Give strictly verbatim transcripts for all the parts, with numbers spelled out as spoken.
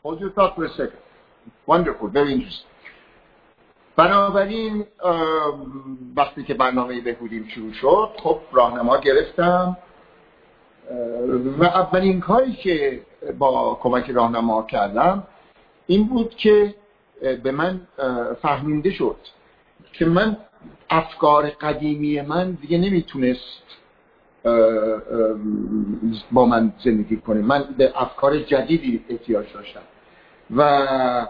Hold your thought for a second. Wonderful, very interesting. بنابراین وقتی که برنامه بهبودیم شروع شد، خب راهنما گرفتم و اولین کاری که با کمک راهنما کردم این بود که به من فهمونده شد که من افکار قدیمی من دیگه نمیتونست با من زندگی کنه. من به افکار جدیدی احتیاج داشتم و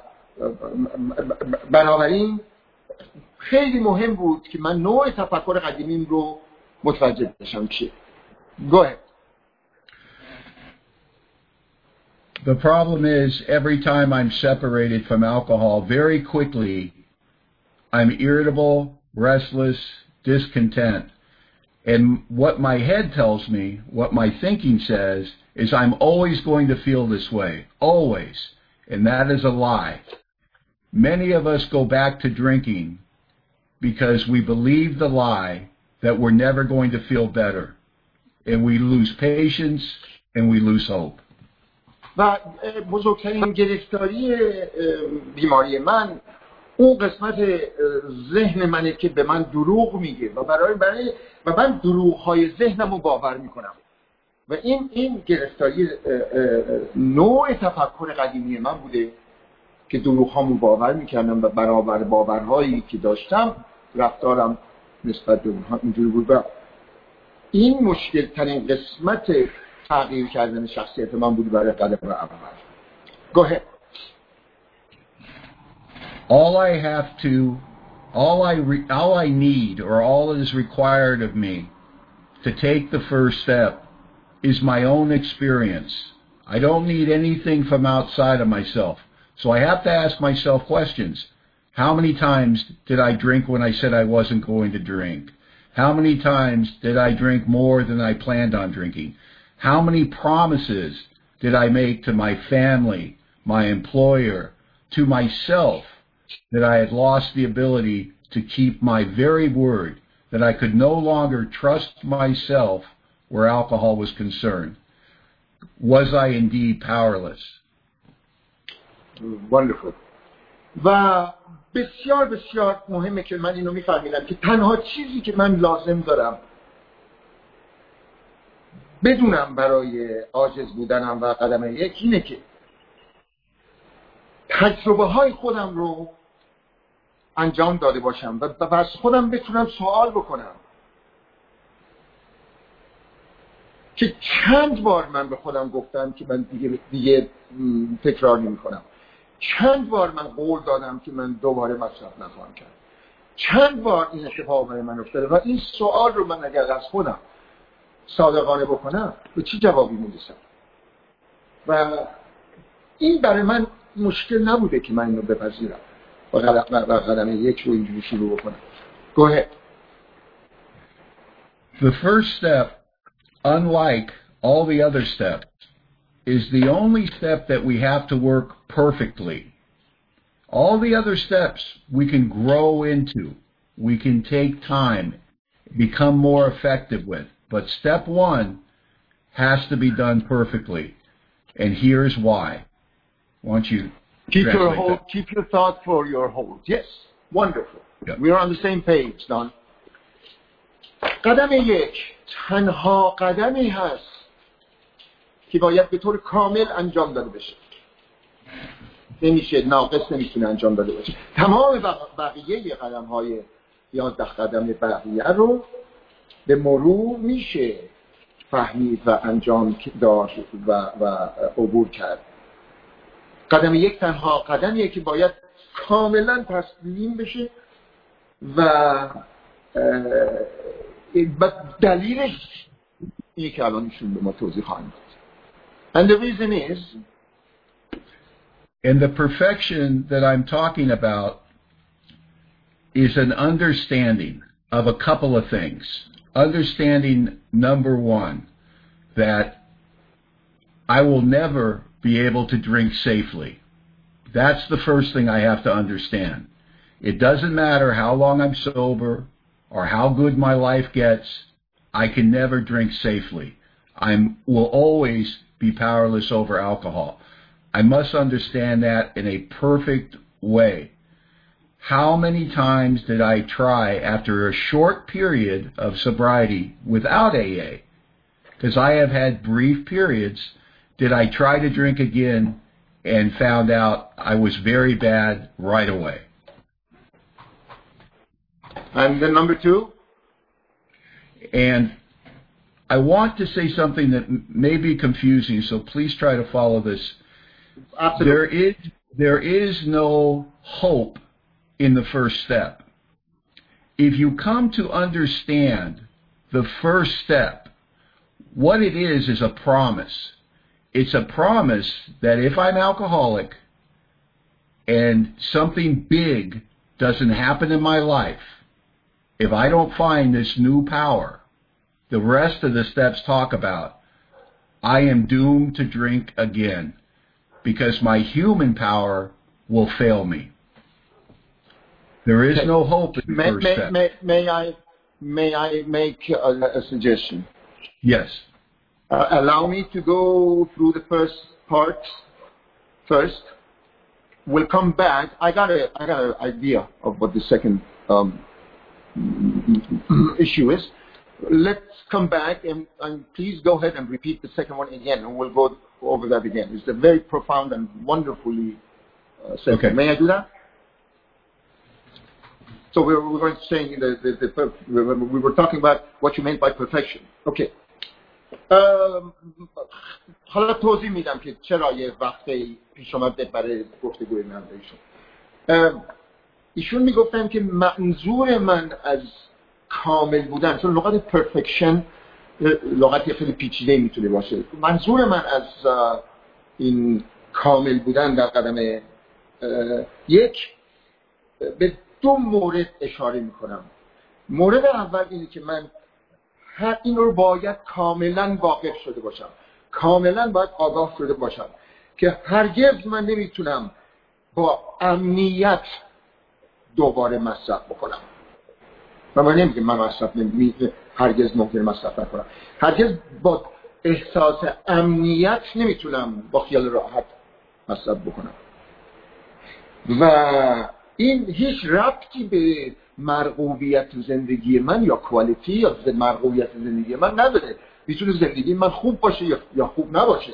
بنابراین خیلی مهم بود که من نوع تفکر قدیمیم رو متوجه بشم چیه. Go ahead. The problem is every time I'm separated from alcohol, very quickly I'm irritable, restless, discontent. And what my head tells me, what my thinking says, is I'm always going to feel this way. Always. And that is a lie. Many of us go back to drinking because we believe the lie that we're never going to feel better. And we lose patience and we lose hope. و بزرگترین گرفتاری بیماری من اون قسمت ذهن منه که به من دروغ میگه و برای برای و من دروغ‌های ذهنمو باور میکنم و این این گرفتاری نوع تفکر قدیمی من بوده که دروغ‌هامو باور میکردم و برابر باورهایی که داشتم رفتارم نسبت به اونها اینجوری بود و این مشکل ترین قسمت تغییر کردن شخصیت من بود برای قدم اول. Go ahead. All I have to, all I, re, all I need, or all that is required of me to take the first step is my own experience. I don't need anything from outside of myself. So I have to ask myself questions. How many times did I drink when I said I wasn't going to drink? How many times did I drink more than I planned on drinking? How many promises did I make to my family, my employer, to myself, that I had lost the ability to keep my very word, that I could no longer trust myself where alcohol was concerned? Was I indeed powerless? Wonderful. و بسیار بسیار مهمه که من اینو میفهمیدم که تنها چیزی که من لازم دارم بدونم برای عاجز بودنم و قدم یک اینه که تجربه های خودم رو انجام داده باشم و از خودم بتونم سوال بکنم که چند بار من به خودم گفتم که من دیگه, دیگه تکرار نمی کنم، چند بار من قول دادم که من دوباره مصرف نخواهم کرد، چند بار این اتفاق برای من افتاده و این سوال رو من اگر از خودم صادقانه بکنم به چی جوابی میرسم و این برای من مشکل نبوده که من اینو بپذیرم و قدم یک رو اینجوری شروع بکنم. Go ahead. The first step, unlike all the other steps, is the only step that we have to work perfectly. All the other steps we can grow into, we can take time, become more effective with. But step one has to be done perfectly. And here's why. I want you keep your hold, keep your thought for your hold. Yes, wonderful. Yep. We are on the same page, Don. قدم یک تنها قدمی هست که باید به طور کامل انجام داده بشه. نمیشه ناقص نمیتونه انجام داده باشه. تمام بقیه قدم های یازده قدم بقیه رو به مرور میشه فهمید و انجام داد و, و عبور کرد. قدم یک تنها قدمیه که باید کاملا تسلیم بشه و دلیلش اینه که الان ایشون به ما توضیح خواهند داد. And the reason is, and the perfection that I'm talking about is an understanding of a couple of things. Understanding, number one, that I will never be able to drink safely. That's the first thing I have to understand. It doesn't matter how long I'm sober or how good my life gets, I can never drink safely. I will always be powerless over alcohol. I must understand that in a perfect way. How many times did I try after a short period of sobriety without A A? Because I have had brief periods. Did I try to drink again and found out I was very bad right away? And then number two? And I want to say something that may be confusing, so please try to follow this. Absolutely. There is, there is no hope in the first step. If you come to understand the first step, what it is is a promise. It's a promise that if I'm alcoholic and something big doesn't happen in my life, if I don't find this new power, the rest of the steps talk about, I am doomed to drink again because my human power will fail me. There is no hope in the may, first may, step. May, may, I, may I make a, a suggestion? Yes. Uh, allow me to go through the first part first. We'll come back. I got a, I got an idea of what the second um, issue is. Let's come back and, and please go ahead and repeat the second one again, and we'll go over that again. It's a very profound and wonderfully uh, said. Okay. May I do that? So we were, we were saying the, the, the, we were talking about what you meant by perfection. Okay. حالا توضیح میدم که چرا یه وقتی پیش آمد برای گفتگوی من ایشون. ایشون میگفتن که منظور من از کامل بودن، چون لغت پرفکشن لغتی خیلی پیچیده میتونه باشه، منظور من از این کامل بودن در قدم یک به دو مورد اشاره میکنم. مورد اول اینه که من این رو باید کاملا واقف شده باشم، کاملا باید آگاه شده باشم که هرگز من نمیتونم با امنیت دوباره مصرف بکنم. من نمیگم من مصرف نمیگم هرگز ممکنه مصرف نکنم، هرگز با احساس امنیت نمیتونم با خیال راحت مصرف بکنم و این هیچ ربطی به مرغوبیت زندگی من یا کوالیتی یا مرغوبیت زندگی من نداره. میتونه زندگی من خوب باشه یا خوب نباشه،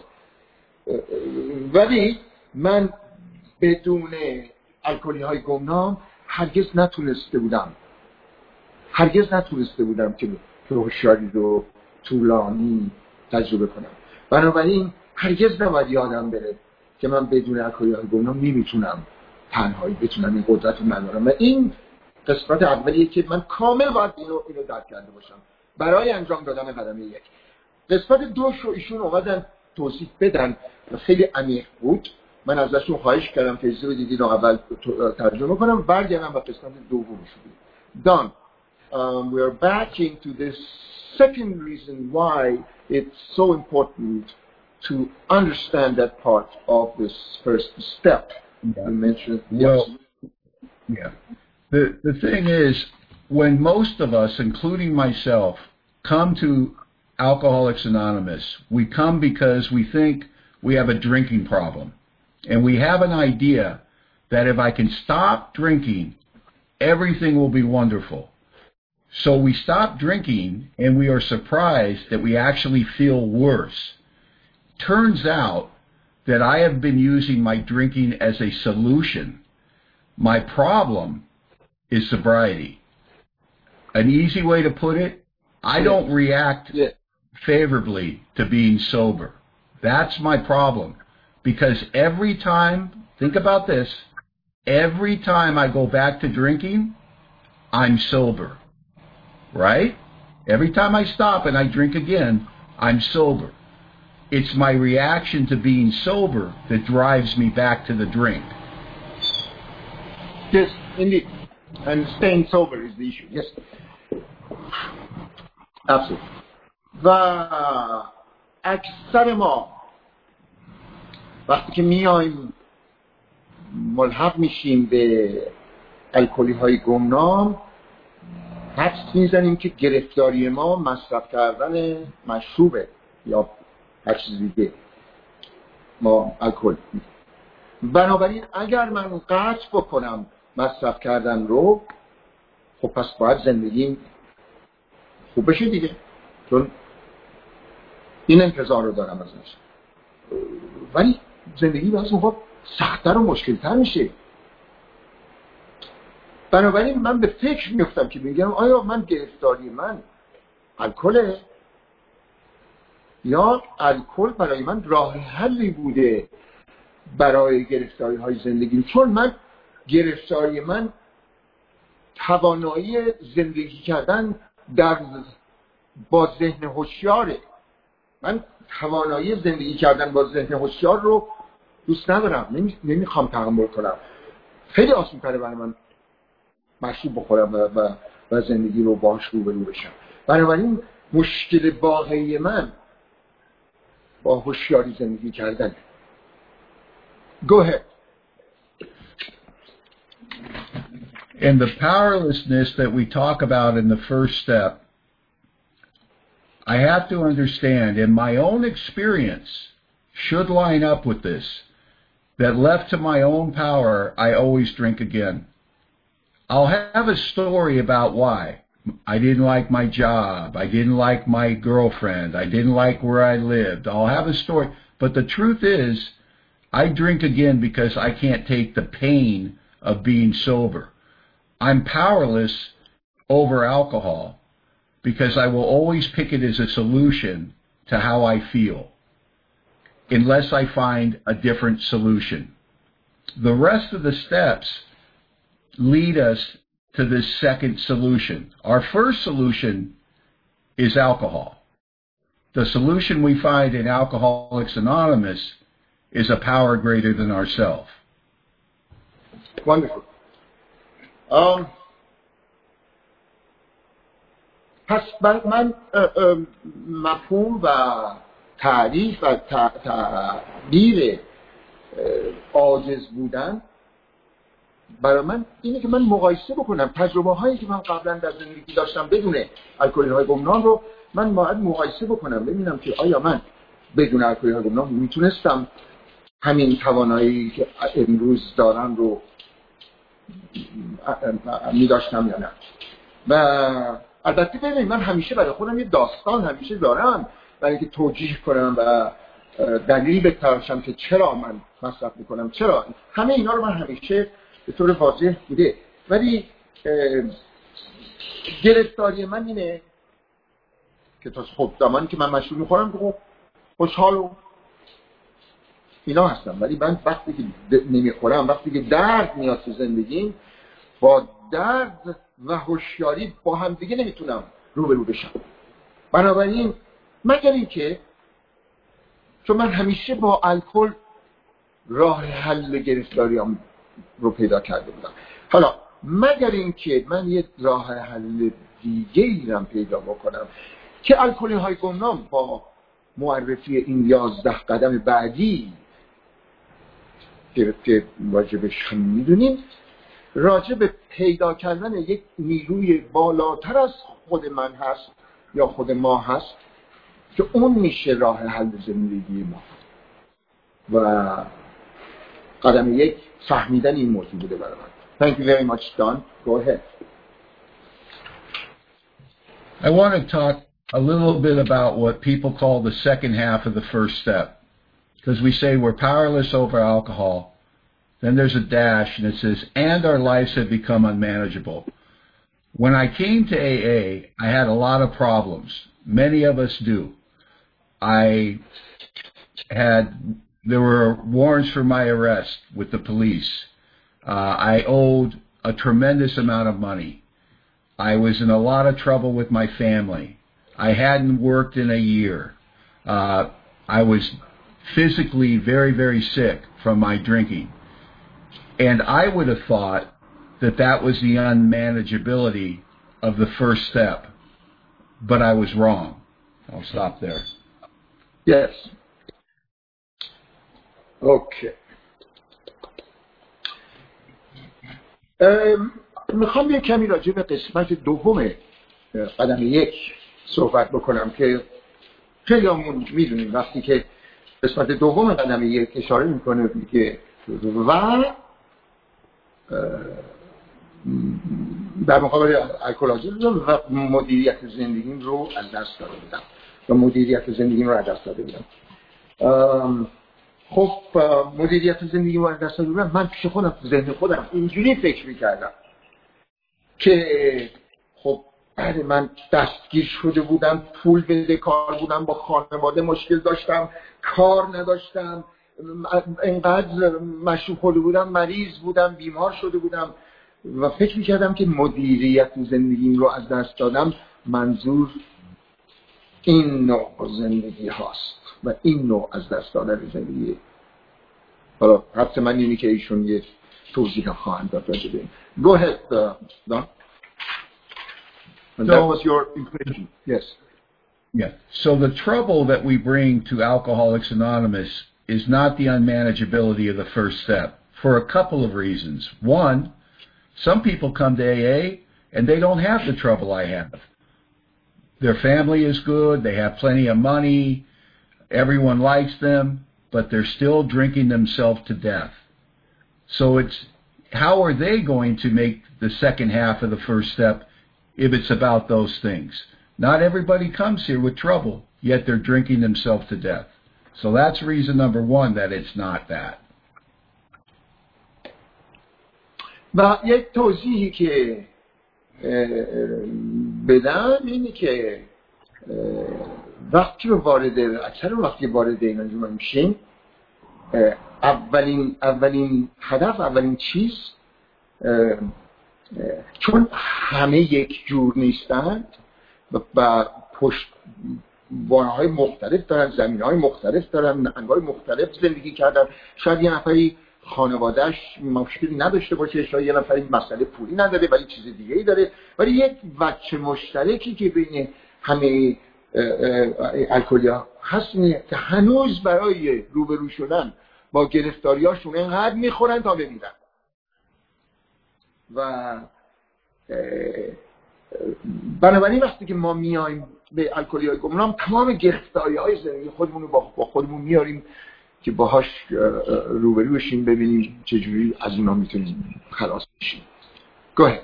ولی من بدون الکلی های گمنام هرگز نتونسته بودم هرگز نتونسته بودم که هوشیاری رو طولانی تجربه کنم. بنابراین هرگز نباید یادم بره که من بدون الکلی های گمنام نمیتونم تنهایی بتونم این قدرت رو ندارم و این قسمت اولیه که من کامل باید اینو, اینو درک کرده باشم برای انجام دادن قدم یک. قسمت دوش رو ایشون اومدن توضیح بدن و خیلی عمیق بود. من ازشون خواهش کردم که اجازه بدید اینو اول ترجمه کنم برگردم به قسمت دومش. Done. Um, we are back into this second reason why it's so important to understand that part of this first step. Yeah. You mentioned. Well, yes. yeah. The the thing is, when most of us, including myself, come to Alcoholics Anonymous, we come because we think we have a drinking problem. And we have an idea that if I can stop drinking, everything will be wonderful. So we stop drinking and we are surprised that we actually feel worse. Turns out that I have been using my drinking as a solution. My problem is sobriety. An easy way to put it, I don't react favorably to being sober. That's my problem. Because every time, think about this, every time I go back to drinking, I'm sober. Right? Every time I stop and I drink again, I'm sober. It's my reaction to being sober that drives me back to the drink. Yes, indeed. And staying sober is the issue. Yes. Absolutely. و اکثر ما وقتی که میایم ملحق میشیم به الکلی های گمنام حدس میزنیم که گرفتاری ما مصرف کردن مشروبه یا هر چیز دیگه. ما الکل. بنابراین اگر من قطع بکنم مصرف کردن رو، خب پس باید زندگیم خوب بشه دیگه، چون این انتظار رو دارم ازش. ولی زندگی بعضی موقع سخت‌تر و مشکل‌تر میشه. بنابراین من به فکر میفتم که میگم آیا من گرفتاری من الکله یا الکل برای من راه حلی بوده برای گرفتاری های زندگی. چون من گرفتاری من توانایی زندگی کردن در با ذهن هوشیاره. من توانایی زندگی کردن با ذهن هوشیار رو دوست ندارم، نمی... نمیخوام تحمل کنم. خیلی آسان تره برای من مشروب بخورم و, و, و زندگی رو باهاش روبرو بشم. بنابراین مشکل واقعی من با هوشیاری زندگی کردن. Go ahead. And the powerlessness that we talk about in the first step, I have to understand, and my own experience should line up with this, that left to my own power, I always drink again. I'll have a story about why. I didn't like my job. I didn't like my girlfriend. I didn't like where I lived. I'll have a story. But the truth is, I drink again because I can't take the pain of being sober. I'm powerless over alcohol because I will always pick it as a solution to how I feel, unless I find a different solution. The rest of the steps lead us to this second solution. Our first solution is alcohol. The solution we find in Alcoholics Anonymous is a power greater than ourselves. Wonderful. Um, پس من مفهوم و تعریف و تعبیر عاجز بودن برای من اینه که من مقایسه بکنم تجربه هایی که من قبلا در زندگی داشتم بدون الکلی های گمنام رو من باید مقایسه بکنم، ببینم که آیا من بدون الکلی های گمنام میتونستم همین توانایی که امروز دارم رو میداشتم یا نه. و البته ببینید من همیشه برای خودم یه داستان همیشه دارم برای اینکه توجیه کنم و دلیل بتراشم که چرا من مصرف میکنم، چرا همه اینا رو من همیشه به طور واضح بوده. ولی گرفتاری من اینه که تا خب زمانی که من مشروب میخورم که خوشحال و اینا هستم، ولی من وقتی که نمیخورم، وقتی که درد میاد تو زندگیم، با درد و هوشیاری با هم دیگه نمیتونم روبرو بشم. بنابراین مگر اینکه چون من همیشه با الکل راه حل گرفتاریام رو پیدا کرده بودم، حالا مگر اینکه من یه راه حل دیگه ایرم پیدا بکنم که الکلی های گمنام با معرفی این یازده قدم بعدی که راجبش هم میدونیم، راجب پیدا کردن یک نیروی بالاتر از خود من هست یا خود ما هست که اون میشه راه حل زندگی ما. و قدم یک فهمیدن این موضوع بوده برای من. Thank you very much, Don. Go ahead. I want to talk a little bit about what people call the second half of the first step. Because we say we're powerless over alcohol. Then there's a dash and it says, and our lives have become unmanageable. When I came to A A, I had a lot of problems. Many of us do. I had, there were warrants for my arrest with the police. Uh, I owed a tremendous amount of money. I was in a lot of trouble with my family. I hadn't worked in a year. Uh, I was physically very, very sick from my drinking. And I would have thought that that was the unmanageability of the first step. But I was wrong. I'll stop there. Yes. Okay. میخوام یک کمی راجع به قسمت دوم قدم یک صحبت بکنم که خیلی همون میدونیم وقتی که قسمت دوم قدم یک اشاره میکنه که و در مقابل الکلیسم و مدیریت زندگیم رو از دست داده بودم و مدیریت زندگیم رو از دست داده بودم. خب مدیریت زندگیم رو از دست داده بودم. من پیش خودم تو ذهن خودم اینجوری فکر میکردم که خب بعد من دستگیر شده بودم، پول بده کار بودم، با خانواده مشکل داشتم، کار نداشتم، اینقدر مشروب خورده بودم، مریض بودم، بیمار شده بودم و فکر میکردم که مدیریت زندگیم رو از دست دادم. منظور این نوع زندگی هاست و این نوع از دست دادن زندگی. حالا حبس من اینی که ایشون یه توضیح خواهند داد راجع به این. Go ahead, uh, Don. And So, that was your impression. Yes. Yeah. So the trouble that we bring to Alcoholics Anonymous is not the unmanageability of the first step, for a couple of reasons. One, some people come to A A and they don't have the trouble I have. Their family is good, they have plenty of money, everyone likes them, but they're still drinking themselves to death. So it's, how are they going to make the second half of the first step if it's about those things? Not everybody comes here with trouble, yet they're drinking themselves to death. So that's reason number one, that it's not that. و یک توضیحی که بدم اینه که وقتی رو وارد اکثر وقتی وارد این انجمن میشیم، اولین اولین هدف، اولین چیز، چون همه یک جور نیستند و پشت بانهای مختلف دارن، زمینهای مختلف دارن، نهنگهای مختلف زندگی کردن. شاید یه نفری خانوادهش مشکلی نداشته باشه، شاید یه نفری مسئله پولی نداره ولی چیز دیگه ای داره، ولی یک وجه مشترکی که بین همه الکلیا هست اینه که هنوز برای روبرو شدن با گرفتاریاشون اینقدر میخورن تا بمیرن. و بنابراین وقتی که ما میایم به الکلیای گمنام، تمام گرفتاری‌های زندگی خودمون رو با خودمون میاریم که باهاش روبرو بشیم، ببینیم چجوری از اونا میتونیم خلاص بشیم. Go ahead.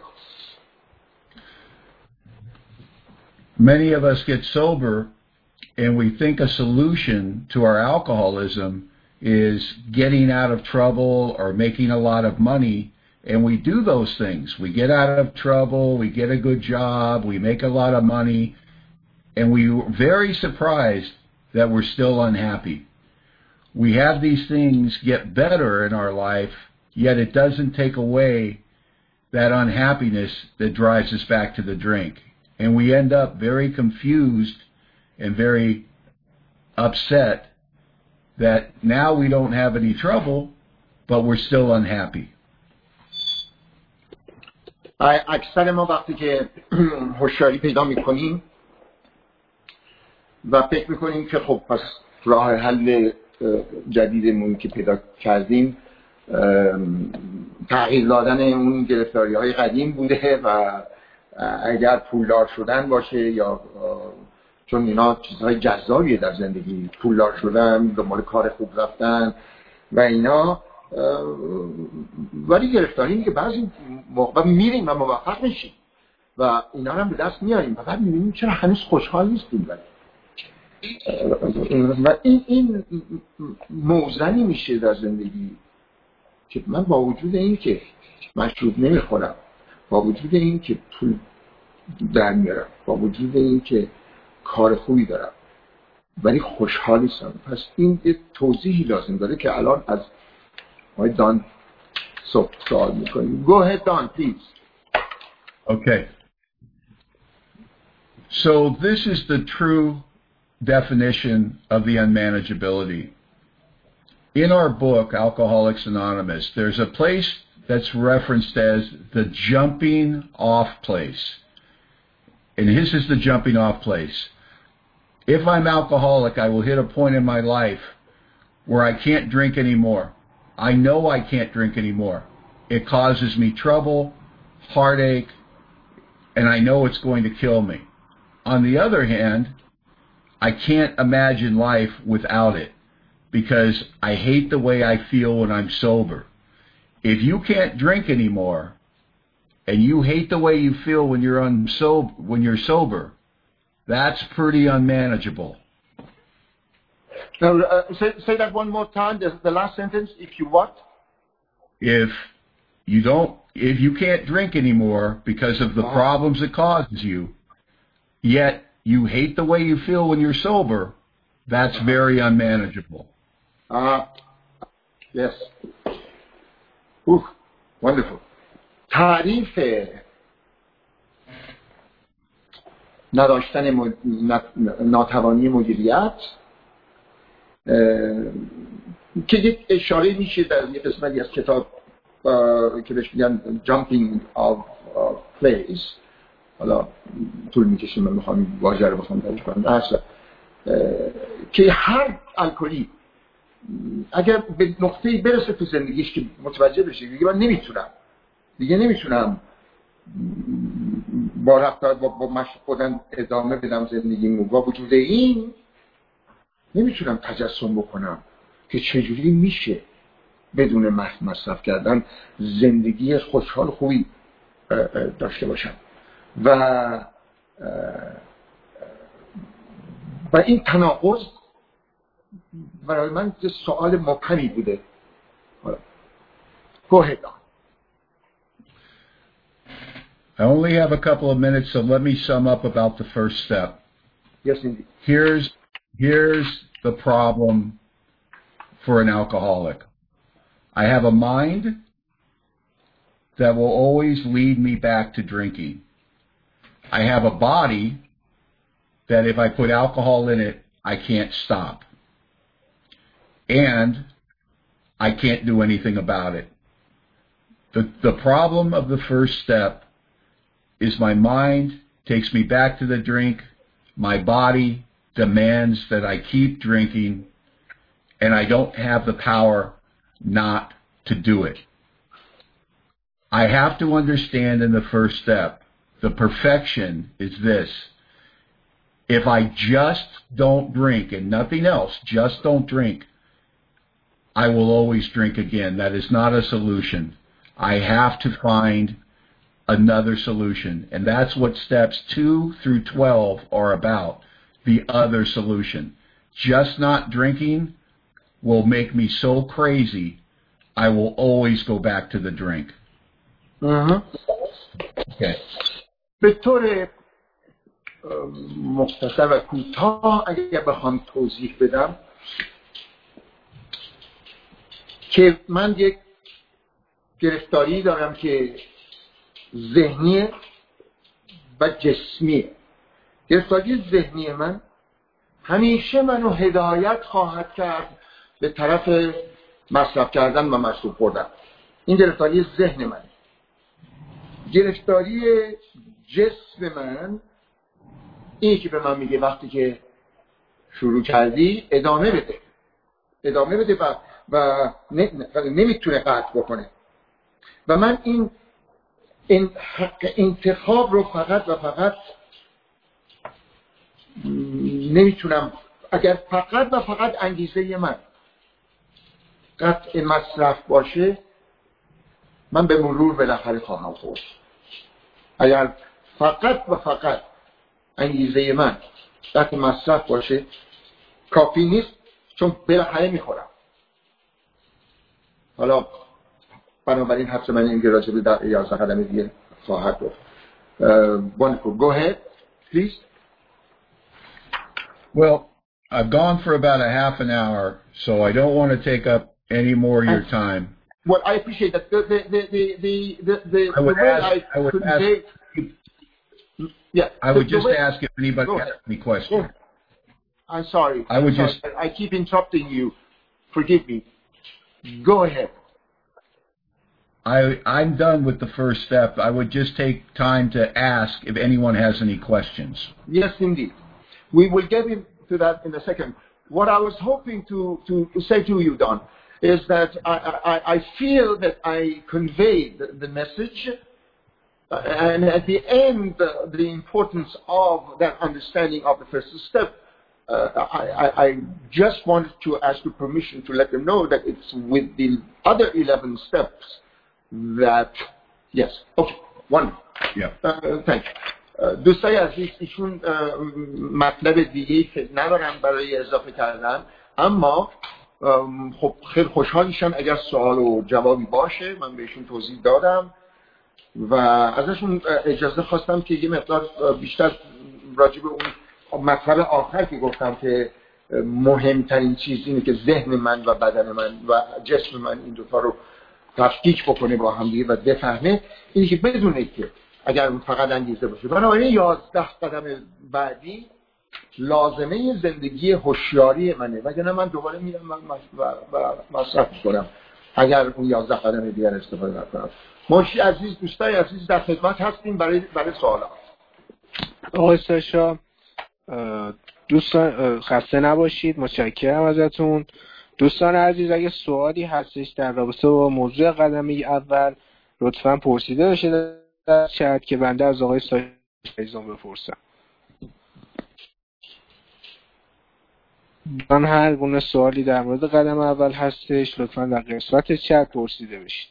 Many of us get sober and we think a solution to our alcoholism is getting out of trouble or making a lot of money. And we do those things. We get out of trouble, we get a good job, we make a lot of money, and we're very surprised that we're still unhappy. We have these things get better in our life, yet it doesn't take away that unhappiness that drives us back to the drink. And we end up very confused and very upset that now we don't have any trouble, but we're still unhappy. اکثر ما وقتی که هوشیاری پیدا میکنیم و فکر میکنیم که خب پس راه حل جدیدمون که پیدا کردیم تغییر دادن اون گرفتاری های قدیم بوده و اگر پولدار شدن باشه یا چون اینا چیزهای جذابیه در زندگی، پولدار شدن، دنبال کار خوب رفتن و اینا، ولی گرفتاری اینه که بعضی موقع میریم و موفق میشیم و اینا رو هم به دست میاریم و بعد میبینیم چرا هنوز خوشحال نیستیم. ولی و این این موزنی میشه در زندگی که من با وجود این که مشروب نمیخورم، با وجود این که پول در میارم، با وجود این که کار خوبی دارم، ولی خوشحال نیستم. پس این یه توضیحی لازم داره که الان از آقای دان سوال میکنیم. Go ahead, Don, please. Okay. So this is the true definition of the unmanageability. In our book, Alcoholics Anonymous, there's a place that's referenced as the jumping off place. And this is the jumping off place. If I'm alcoholic, I will hit a point in my life where I can't drink anymore. I know I can't drink anymore. It causes me trouble, heartache, and I know it's going to kill me. On the other hand, I can't imagine life without it because I hate the way I feel when I'm sober. If you can't drink anymore and you hate the way you feel when you're unsober, when you're sober, that's pretty unmanageable. Now, uh, say, say that one more time, the, the last sentence. If you what? If you don't, if you can't drink anymore because of the Uh-huh. problems it causes you, yet you hate the way you feel when you're sober, that's Uh-huh. very unmanageable. Uh, yes. Ooh, wonderful. تعریف نداشتن مد... ناتوانی مدیریت که یک اشاره میشه در یک قسمتی از کتاب که بهش میگن jumping of place. حالا طول میکشیم من میخوام واژه رو بخوام درش کنم اصلا که هر الکلی اگر به نقطه‌ای برسه تو زندگیش که متوجه بشه دیگه من نمیتونم دیگه نمیتونم با رفتار با, با مشق خودم ادامه بدم زندگیمو با وجود این نمیتونم تجسم بکنم که چجوری میشه بدون مصرف کردن زندگی خوشحال خوبی داشته باشم و و این تناقض برای من یه سوال مبهمی بوده. Go ahead. I only have a couple of minutes, so let me sum up about the first step. Yes, indeed. Here's, here's the problem for an alcoholic. I have a mind that will always lead me back to drinking. I have a body that if I put alcohol in it, I can't stop. And I can't do anything about it. The, the problem of the first step is my mind takes me back to the drink, my body demands that I keep drinking, and I don't have the power not to do it. I have to understand in the first step, the perfection is this. If I just don't drink and nothing else, just don't drink, I will always drink again. That is not a solution. I have to find another solution. And that's what steps two through twelve are about, the other solution. Just not drinking will make me so crazy, I will always go back to the drink. Uh-huh. Okay. به طور مختصر و کوتاه اگر بخوام توضیح بدم که من یک گرفتاری دارم که ذهنی و جسمیه. گرفتاری ذهنی من همیشه منو هدایت خواهد کرد به طرف مصرف کردن و مشروب خوردن. این گرفتاری ذهن منه. گرفتاری جسم من اینی که به من میگه وقتی که شروع کردی ادامه بده ادامه بده و, و نمیتونه قطع بکنه و من این این حق انتخاب رو فقط و فقط نمیتونم. اگر فقط و فقط انگیزه من قطع مصرف باشه من به مرور بالاخره خواهم خورد. اگر فقط و فقط انگیزه من قطع مصرف باشه کافی نیست چون بالاخره میخورم. حالا بنابراین حبس من این راجع به در یازده قدم دیگه خواهد گفت. Wonderful. Go ahead, please. Well, I've gone for about a half an hour, so I don't want to take up any more of your time. Well, I appreciate that. The the the the the the, I would the way ask, I, I would convey, ask, yeah. I would the, just the way, ask if anybody has any questions. I'm sorry. I would I'm just. sorry. I keep interrupting you. Forgive me. Go ahead. I, I'm done with the first step. I would just take time to ask if anyone has any questions. Yes, indeed. We will get into that in a second. What I was hoping to, to say to you, Don, is that I, I, I feel that I conveyed the, the message, uh, and at the end, the, the importance of that understanding of the first step uh, I, I, I just wanted to ask you permission to let them know that it's with the other eleven steps that yes. Okay. One. Yeah. Uh, thank you. دوستای عزیز ایشون مطلب دیگه‌ای که ندارم برای اضافه کردن، اما خب خیلی خوشحال میشم اگر سوال و جوابی باشه. من بهشون توضیح دادم و ازشون اجازه خواستم که یه مقدار بیشتر راجع به اون مطلب آخر که گفتم که مهمترین چیز اینه که ذهن من و بدن من و جسم من این دوتا رو تفکیک بکنه با هم دیگه و بفهمه، اینه که بدونه که اگر اون فقط انگیزه باشه. بنابراین یازده قدم بعدی لازمه زندگی هوشیاری منه، وگرنه من دوباره میرم و مصرف کنم اگر اون یازده قدم دیگر استفاده نکنم. منشی عزیز، دوستای عزیز، در خدمت هستیم برای برای سوالات. آقای ساشا، دوستان خسته نباشید، متشکرم ازتون. دوستان عزیز، اگه سوالی هستش در رابطه با موضوع قدم اول لطفاً پرسیده بشه در چت که بنده از آقای ساشا بپرسم. من هر گونه سوالی در مورد قدم اول هستش لطفاً در قسمت چت پرسیده بشید.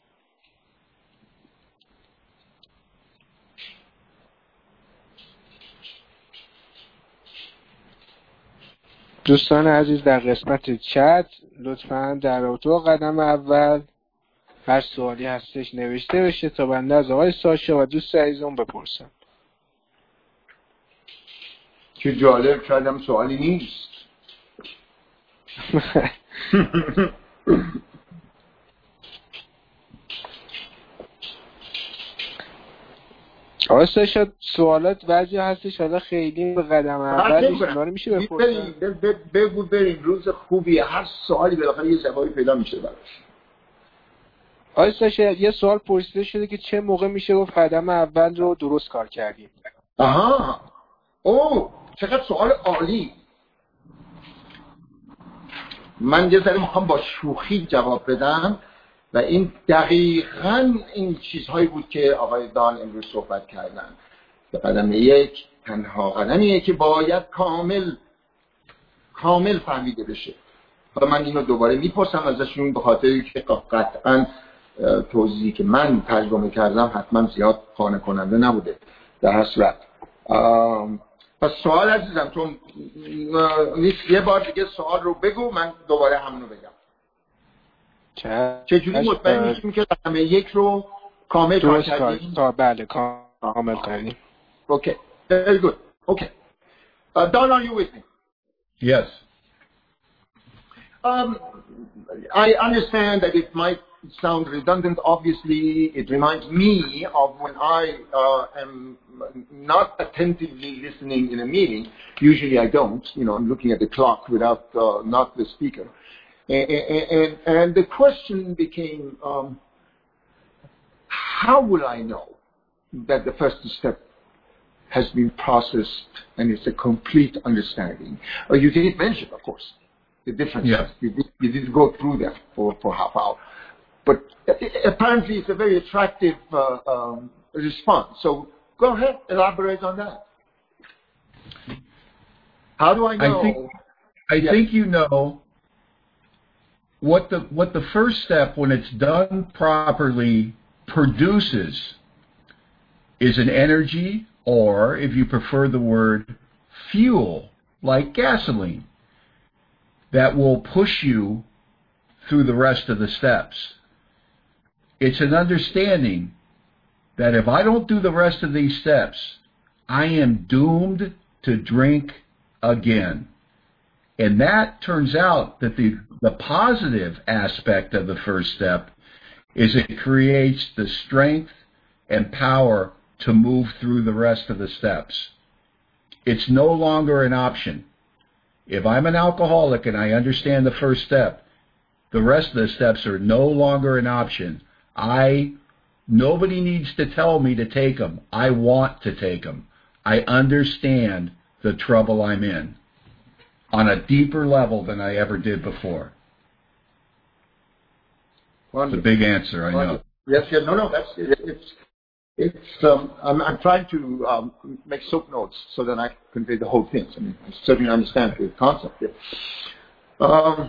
دوستان عزیز در قسمت چت لطفاً در رابطه با قدم اول هر سوالی هستش نوشته بشه تا بنده از آقای ساشا و دوست عزیزم بپرسم. چه جالب، شاید هم سوالی نیست. آقای ساشا سوالات بعضی هستش حالا خیلی به قدم اول اینا میشه بپرسم. بگو بریم، روز خوبی، هر سوالی بالاخره یه جوابی پیدا میشه براش. آقای ساشا یه سوال پرسیده شده که چه موقع میشه گفت قدم اول رو درست کار کردیم؟ آها، اوه چقدر سوال عالی. من یه ذره میخوام با شوخی جواب بدم و این دقیقاً این چیزهایی بود که آقای دان امروز صحبت کردن. قدم یک تنها قدمیه که باید کامل کامل فهمیده بشه و من اینو دوباره میپرسم ازشون به خاطری که قطعاً توضیحی که من ترجمه کردم حتما زیاد قانع کننده نبوده. در هر صورت پس سوال عزیزم چون نیست یه بار دیگه سوال رو بگو، من دوباره همونو بگم. چجوری مطمئن میشیم که قدم یک رو کامل کار کردیم؟ بله کامل کردیم. Okay, very good. Okay. Uh, Don, are you with me? Yes. Um, I understand that it might sound redundant. Obviously, it reminds me of when I uh, am not attentively listening in a meeting. Usually I don't. You know, I'm looking at the clock without, uh, not the speaker. And, and, and the question became, um, how will I know that the first step has been processed and it's a complete understanding? Uh, you did mention, of course, the differences. Yeah. You, did, you did go through that for, for half hour. But apparently it's a very attractive uh, um, response. So go ahead, elaborate on that. How do I know? I think, I yeah. think you know what the what the first step, when it's done properly, produces is an energy, or if you prefer the word, fuel, like gasoline, that will push you through the rest of the steps. It's an understanding that if I don't do the rest of these steps, I am doomed to drink again. And that turns out that the, the positive aspect of the first step is it creates the strength and power to move through the rest of the steps. It's no longer an option. If I'm an alcoholic and I understand the first step, the rest of the steps are no longer an option. I, nobody needs to tell me to take them. I want to take them. I understand the trouble I'm in on a deeper level than I ever did before. Wonderful. It's a big answer, I know. Yes, yes, no, no, that's, it's, it's um, I'm, I'm trying to um, make soap notes so that I can convey the whole thing. I mean, I certainly understand the concept here. Um,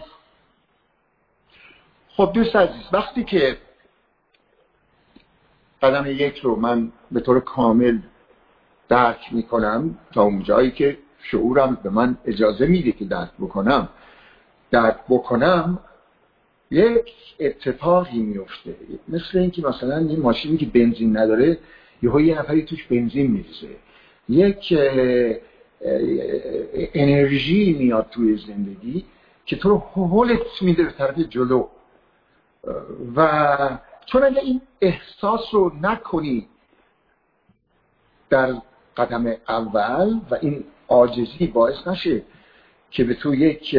خب دوست عزیز، وقتی که قدم یک رو من به طور کامل درک میکنم تا اون جایی که شعورم به من اجازه میده که درک بکنم درک بکنم یک اتفاقی میفته. مثل اینکه مثلا یه ماشینی که بنزین نداره یهو یه نفری توش بنزین میریزه، یک انرژی میاد توی زندگی که تو رو هولت میده به طرف جلو. و چون اگه این احساس رو نکنی در قدم اول و این عاجزی باعث نشه که به تو یک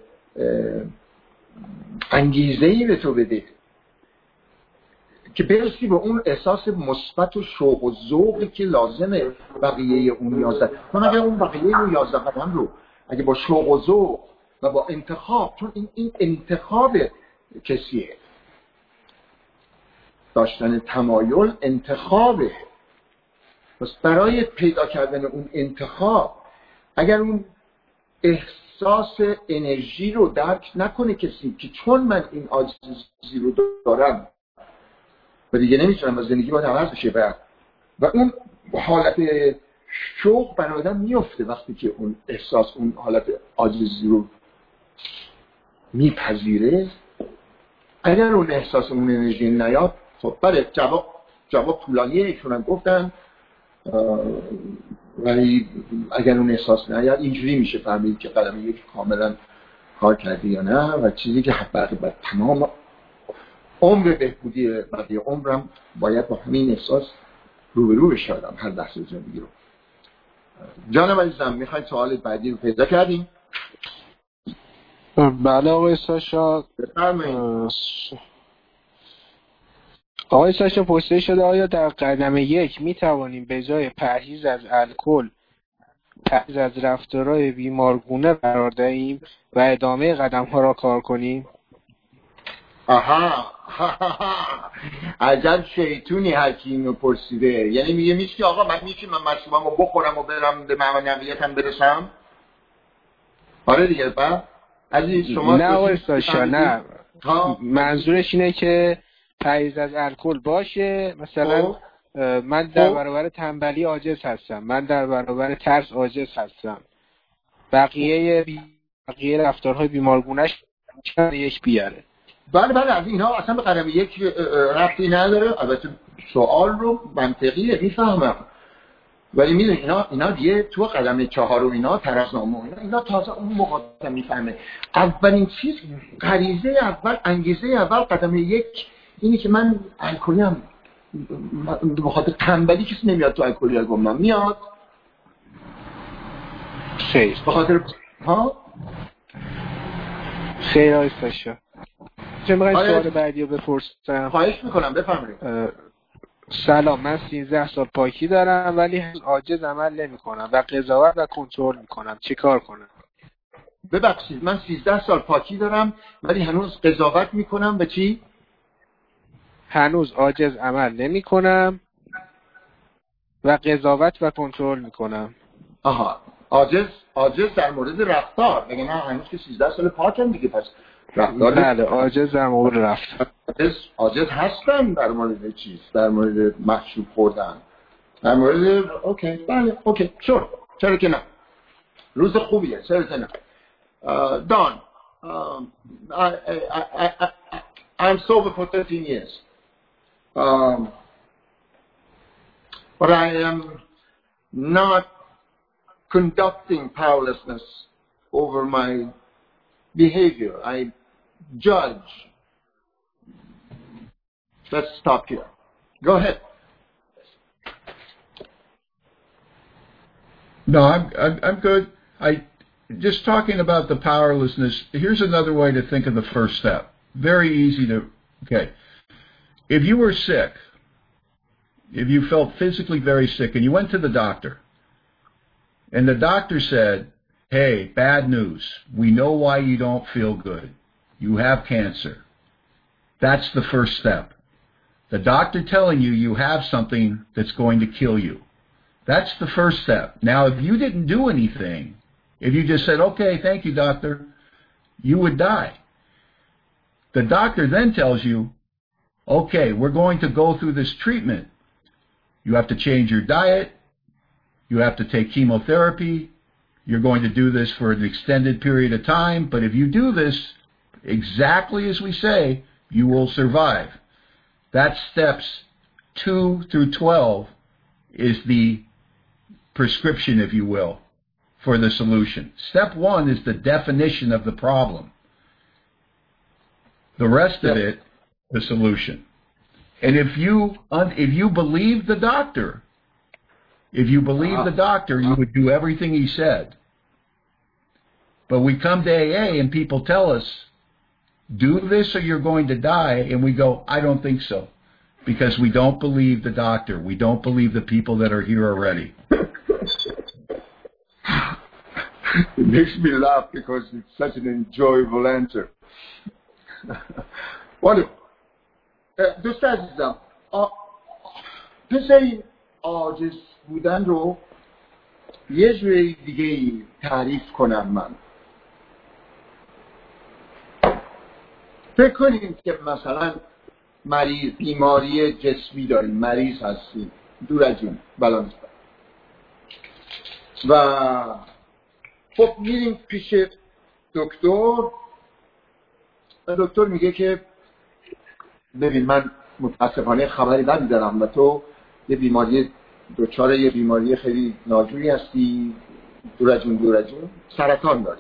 انگیزه‌ای به تو بده که برسی به اون احساس مثبت و شوق و ذوقی که لازمه بقیه اون یازده، من اگه اون بقیه اون یازده قدم رو اگه با شوق و ذوق و با انتخاب، چون این, این انتخاب کسیه، داشتن تمایل انتخابه، پس برای پیدا کردن اون انتخاب اگر اون احساس انرژی رو درک نکنه کسی که چون من این عاجزی رو دارم و دیگه نمیتونم و زندگی باید عوض بشه و و اون حالت شوق بر آدم میفته وقتی که اون احساس اون حالت عاجزی رو میپذیره. اگر اون احساس اون انرژی نیاد، خب بله جواب جواب طولانیه ایشون هم گفتن، ولی اگر اون احساس نیاد اینجوری میشه فهمید که قدم یک کاملا کار کردی یا نه و چیزی که حتی بعد تمام عمر بهبودی بقیه عمرم باید با همین احساس روبرو بشم هر لحظه زندگی رو. جانم عزیزم میخواید سوال بعدی رو پیدا کردیم؟ بله آقای ساشا. بفرمایید. آقای ساشا پرسیده شده آیا در قدم یک می توانیم به جای پرهیز از الکل پرهیز از رفتارهای بیمارگونه قرار دهیم و ادامه قدم ها را کار کنیم؟ آها عجب شیطونی هر کی اینو پرسیده. یعنی میگه میشه آقا من میشه من مشروبامو بخورم و برم به معنویتم برسم؟ آره دیگه. بعد عزیز شما نه آقای ساشا نه، منظورش اینه که پرهیز از الکل باشه، مثلا من در برابر تنبلی عاجز هستم، من در برابر ترس عاجز هستم، بقیه بی... بقیه رفتارهای بیمارگونه‌اش یک بیاره. بله بله از اینا اصلا به قدم یک ربطی نداره. البته سوال رو منطقیه میفهمم، ولی میدونی اینا اینا دیگه تو قدم چهار و اینا ترسنامه اینا اینا تازه اون موقع میفهمه. اولین چیز غریزه اول، انگیزه اول قدم یک اینی که من الکلیم، به خاطر تنبلی کسی نمیاد تو الکلی گم میاد خیر به خاطر ها خیر آقای ساشا. چه می‌خواید سوال بعدی رو بپرسم؟ خواهش میکنم بفرمایید. سلام، من سیزده سال پاکی دارم ولی عاجز عمل نمی کنم و قضاوت و کنترل میکنم، چی کار کنم؟ ببخشید من سیزده سال پاکی دارم ولی هنوز قضاوت میکنم به چی؟ هنوز عاجز عمل نمی کنم و قضاوت و کنترل میکنم. آها عاجز عاجز در مورد رفتار، مگه نه هنوز که سیزده سال پاکم دیگه، پس رفتار بله عاجز در مورد رفتار. عاجز عاجز هستم در مورد چیز، در مورد مشروب خوردن، در مورد اوکی بله اوکی شور، چرا که نه، روز خوبیه چرا که نه. دان I, I, I, I, I'm sober for thirteen years um, but I am not conducting powerlessness over my behavior. I judge. Let's stop here. Go ahead. No, I'm, I'm I'm good. I just talking about the powerlessness. Here's another way to think of the first step. Very easy to okay. If you were sick, if you felt physically very sick and you went to the doctor, and the doctor said, hey, bad news. We know why you don't feel good. You have cancer. That's the first step. The doctor telling you you have something that's going to kill you. That's the first step. Now, if you didn't do anything, if you just said, okay, thank you, doctor, you would die. The doctor then tells you, okay, we're going to go through this treatment. You have to change your diet. You have to take chemotherapy. You're going to do this for an extended period of time. But if you do this exactly as we say, you will survive. That's steps two through twelve is the prescription, if you will, for the solution. Step one is the definition of the problem. The rest of it, the solution. And if you if you believe the doctor, if you believe the doctor, you would do everything he said. But we come to A A and people tell us, do this or you're going to die, and we go, I don't think so, because we don't believe the doctor. We don't believe the people that are here already. It makes me laugh because it's such an enjoyable answer. Wonderful. دوست عزیزم، بذارید عاجز بودن رو یه جوری دیگه تعریف کنم. من فکر کنید که مثلا مریض بیماری جسمی داریم، مریض هستیم، دور از جون بالانس و خب میریم پیش دکتر. دکتر میگه که ببین من متاسفانه خبری بدی دارم و تو یه بیماری دچار یه بیماری خیلی ناجوری هستی، دور از جون دور از جون سرطان داری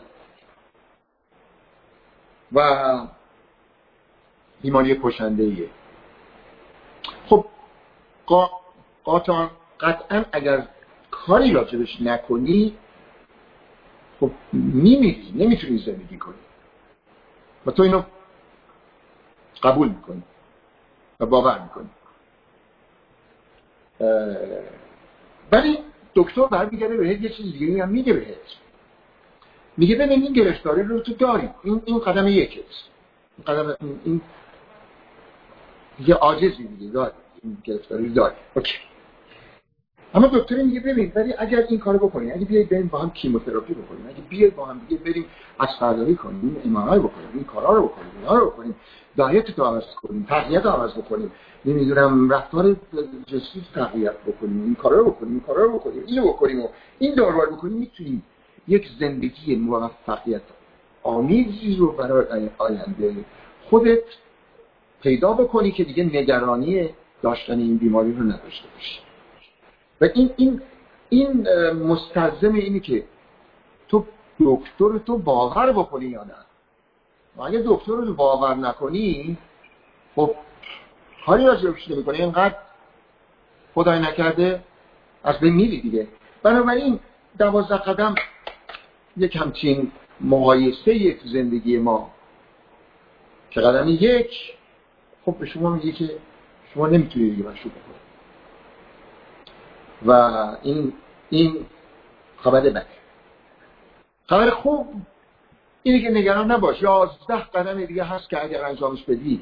و بیماری کشنده‌ایه. خب قاطعا قطعا اگر کاری راجبش نکنی خب میمیری، نمیتونی زندگی کنی و تو اینو قبول میکنی و باور میکنی. ولی دکتر برمیگرده بهت یه چیز دیگه هم میگه بهت، میگه ببین این گرفتاری رو تو داری، این این قدم یکت، قدم این یه عاجزی دیگه داری، این گرفتاری رو داری. اوکی. اما دکتر میگه ببین ولی اگر این کارو بکنی، اگه بیاید بریم با هم کیموتراپی بکنیم، اگه بیاید با هم دیگه بریم اصفه‌داری کنیم، ام آر آی بکنیم، این کارا رو بکنیم، اینا رو بکنیم، دایت رو عوض کنیم، تغذیه رو عوض بکنیم، نمیدونم رفتار جسمی تغییر بکنیم، این کارا رو بکنیم، این کارا رو بکنیم، اینو بکنیم و این دارو رو بکنیم، میتونیم یک زندگی موفقیت آمیزی رو برای آینده خودت پیدا بکنی که دیگه نگرانی داشتن این بیماری رو نداشته باشی. و این این این مستلزم اینه که تو دکتر تو باور بکنی یا نه. و اگه دکتر رو باور نکنی خب کاری راجبش نمی‌کنی، اینقدر خدای نکرده از بین میری دیگه. بنابراین دوازده قدم یک همچین مقایسه یک زندگی ما که قدم یک خب به شما میگه که شما نمیتونی دیگه مشروع بکنی و این این خبر بده. خبر خوب اینه که نگران نباش، یازده قدم دیگه هست که اگر انجامش بدی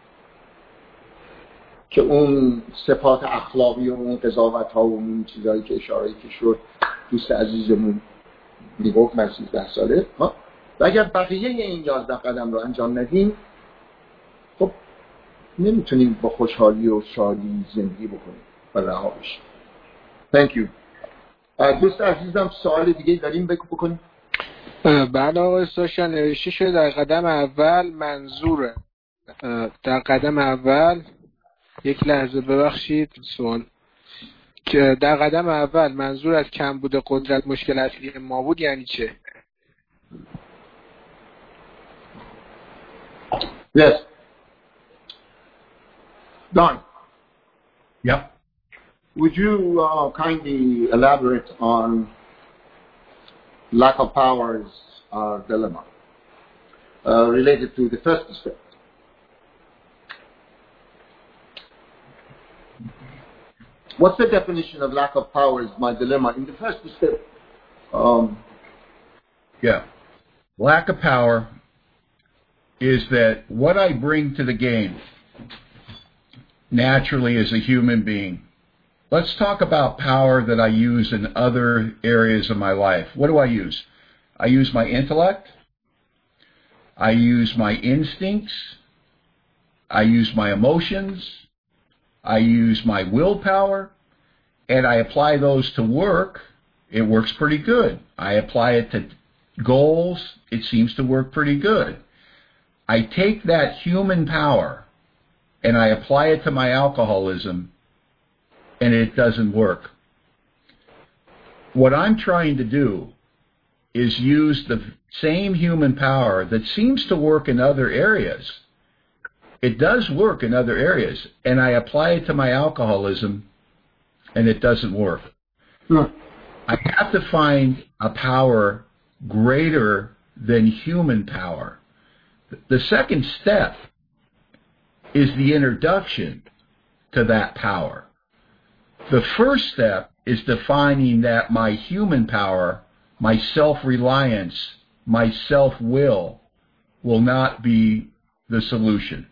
که اون صفات اخلاقی و اون قضاوت ها و اون چیزایی که اشاره‌ای که شد دوست عزیزمون میگفت من سیزده ساله ها، و اگر بقیه این یازده قدم رو انجام ندیم خب نمیتونیم با خوشحالی و شادی زندگی بکنیم و رها بشیم. Thank you. دوست عزیزم سوال دیگه داریم بکنیم؟ بله آقای سوشن، نوشته شده در قدم اول منظوره در قدم اول یک لحظه ببخشید سوال که در قدم اول منظور از کمبود قدرت مشکل اصلی ما بود یعنی چه؟ Yes. Don. Yep. Would you uh, kindly elaborate on lack of powers uh, dilemma uh, related to the first step? What's the definition of lack of powers, my dilemma, in the first step? Um, yeah. Lack of power is that what I bring to the game naturally as a human being. Let's talk about power that I use in other areas of my life. What do I use? I use my intellect. I use my instincts. I use my emotions. I use my willpower. And I apply those to work. It works pretty good. I apply it to goals. It seems to work pretty good. I take that human power and I apply it to my alcoholism, and it doesn't work. What I'm trying to do is use the same human power that seems to work in other areas. It does work in other areas, and I apply it to my alcoholism, and it doesn't work. Hmm. I have to find a power greater than human power. The second step is the introduction to that power. The first step is defining that my human power, my self-reliance, my self-will will not be the solution.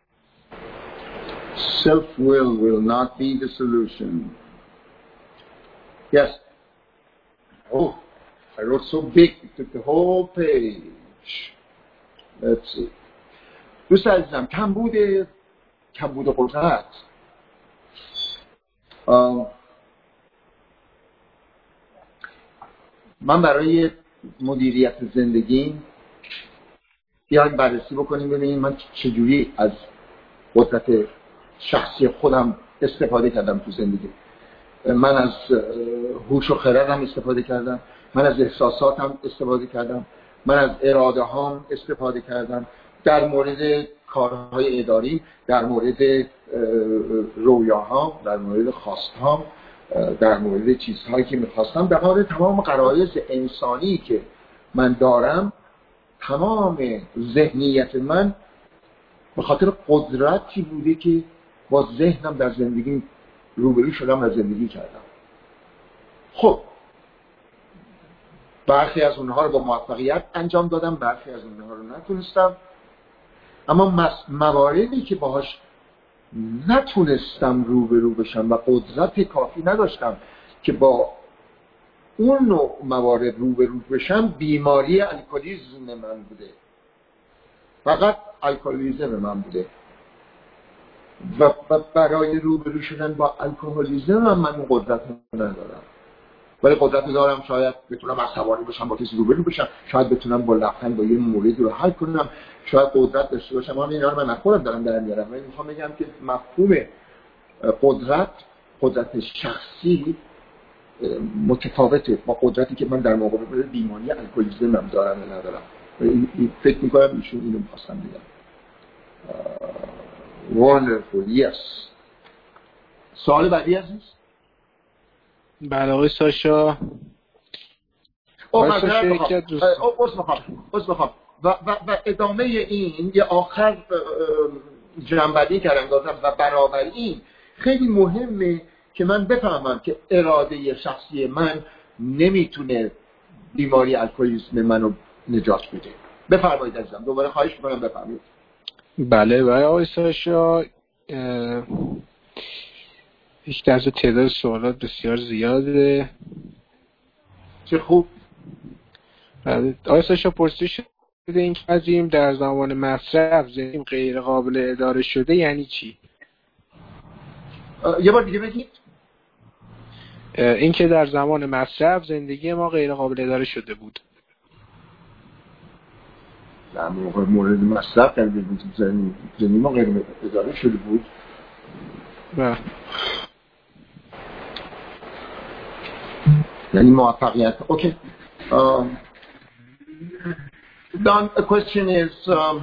Self-will will not be the solution. Yes. Oh, I wrote so big, it took the whole page. Let's see. دوست عزیزم، کمبود کمبود قدرت من برای مدیریت زندگی بیایم بررسی بکنیم ببینیم من چجوری از قدرت شخصی خودم استفاده کردم تو زندگی. من از هوش و خردم استفاده کردم، من از احساساتم استفاده کردم، من از اراده هام استفاده کردم در مورد کارهای اداری، در مورد رویاهام، در مورد خواستهام، در مورد چیزهایی که میخواستم، در مورد تمام غرایز انسانی که من دارم. تمام ذهنیت من به خاطر قدرتی بوده که با ذهنم در زندگی روبرو شدم و زندگی کردم. خب برخی از اونها رو با موفقیت انجام دادم، برخی از اونها رو نتونستم، اما مواردی که باهاش نتونستم روبرو بشم و قدرت کافی نداشتم که با اون نوع موارد روبرو بشم، بیماری الکلیزم من بوده. فقط الکلیزم من بوده و برای روبرو شدن با الکلیزم من من قدرت ندارم. ولی قدرت دارم شاید بتونم عصبانی بشم با کسی روبرو بشم، شاید بتونم با لبخند با یه موردی رو حل کنم، شاید قدرت داشته باشم. من اینا رو من خودم دارم در میارم. من میخوام بگم که مفهوم قدرت، قدرت شخصی متفاوته با قدرتی که من در مقابل بیماری الکلیزم دارم و ندارم. فکر میکنم ایشون اینو میخواستم بگم. wonderful, yes. سوال بعدی عزیز؟ بله آقای ساشا. آقای ساشا یکی دوست از بخوام و, و, و ادامه این یه آخر جنبندی کردم دادم و برابر این خیلی مهمه که من بفهمم که اراده شخصی من نمیتونه بیماری الکلیسم منو نجات بده. بفرمایید عزیزم، دوباره خواهش میکنم بفرمایید. بله بله آقای ساشا، یک درصد تعداد سوالات بسیار زیاده. چه خوب. بله آقای ساشا پرسیده شده این که عزیم در زمان مصرف زندگی غیر قابل اداره شده یعنی چی؟ یه بار دیگه بگید. این که در زمان مصرف زندگی ما غیر قابل اداره شده بود. در موقع مورد مصرف در زندگی ما غیر اداره شده بود. نه. یعنی موفقیت. Okay. Um, the question is, um,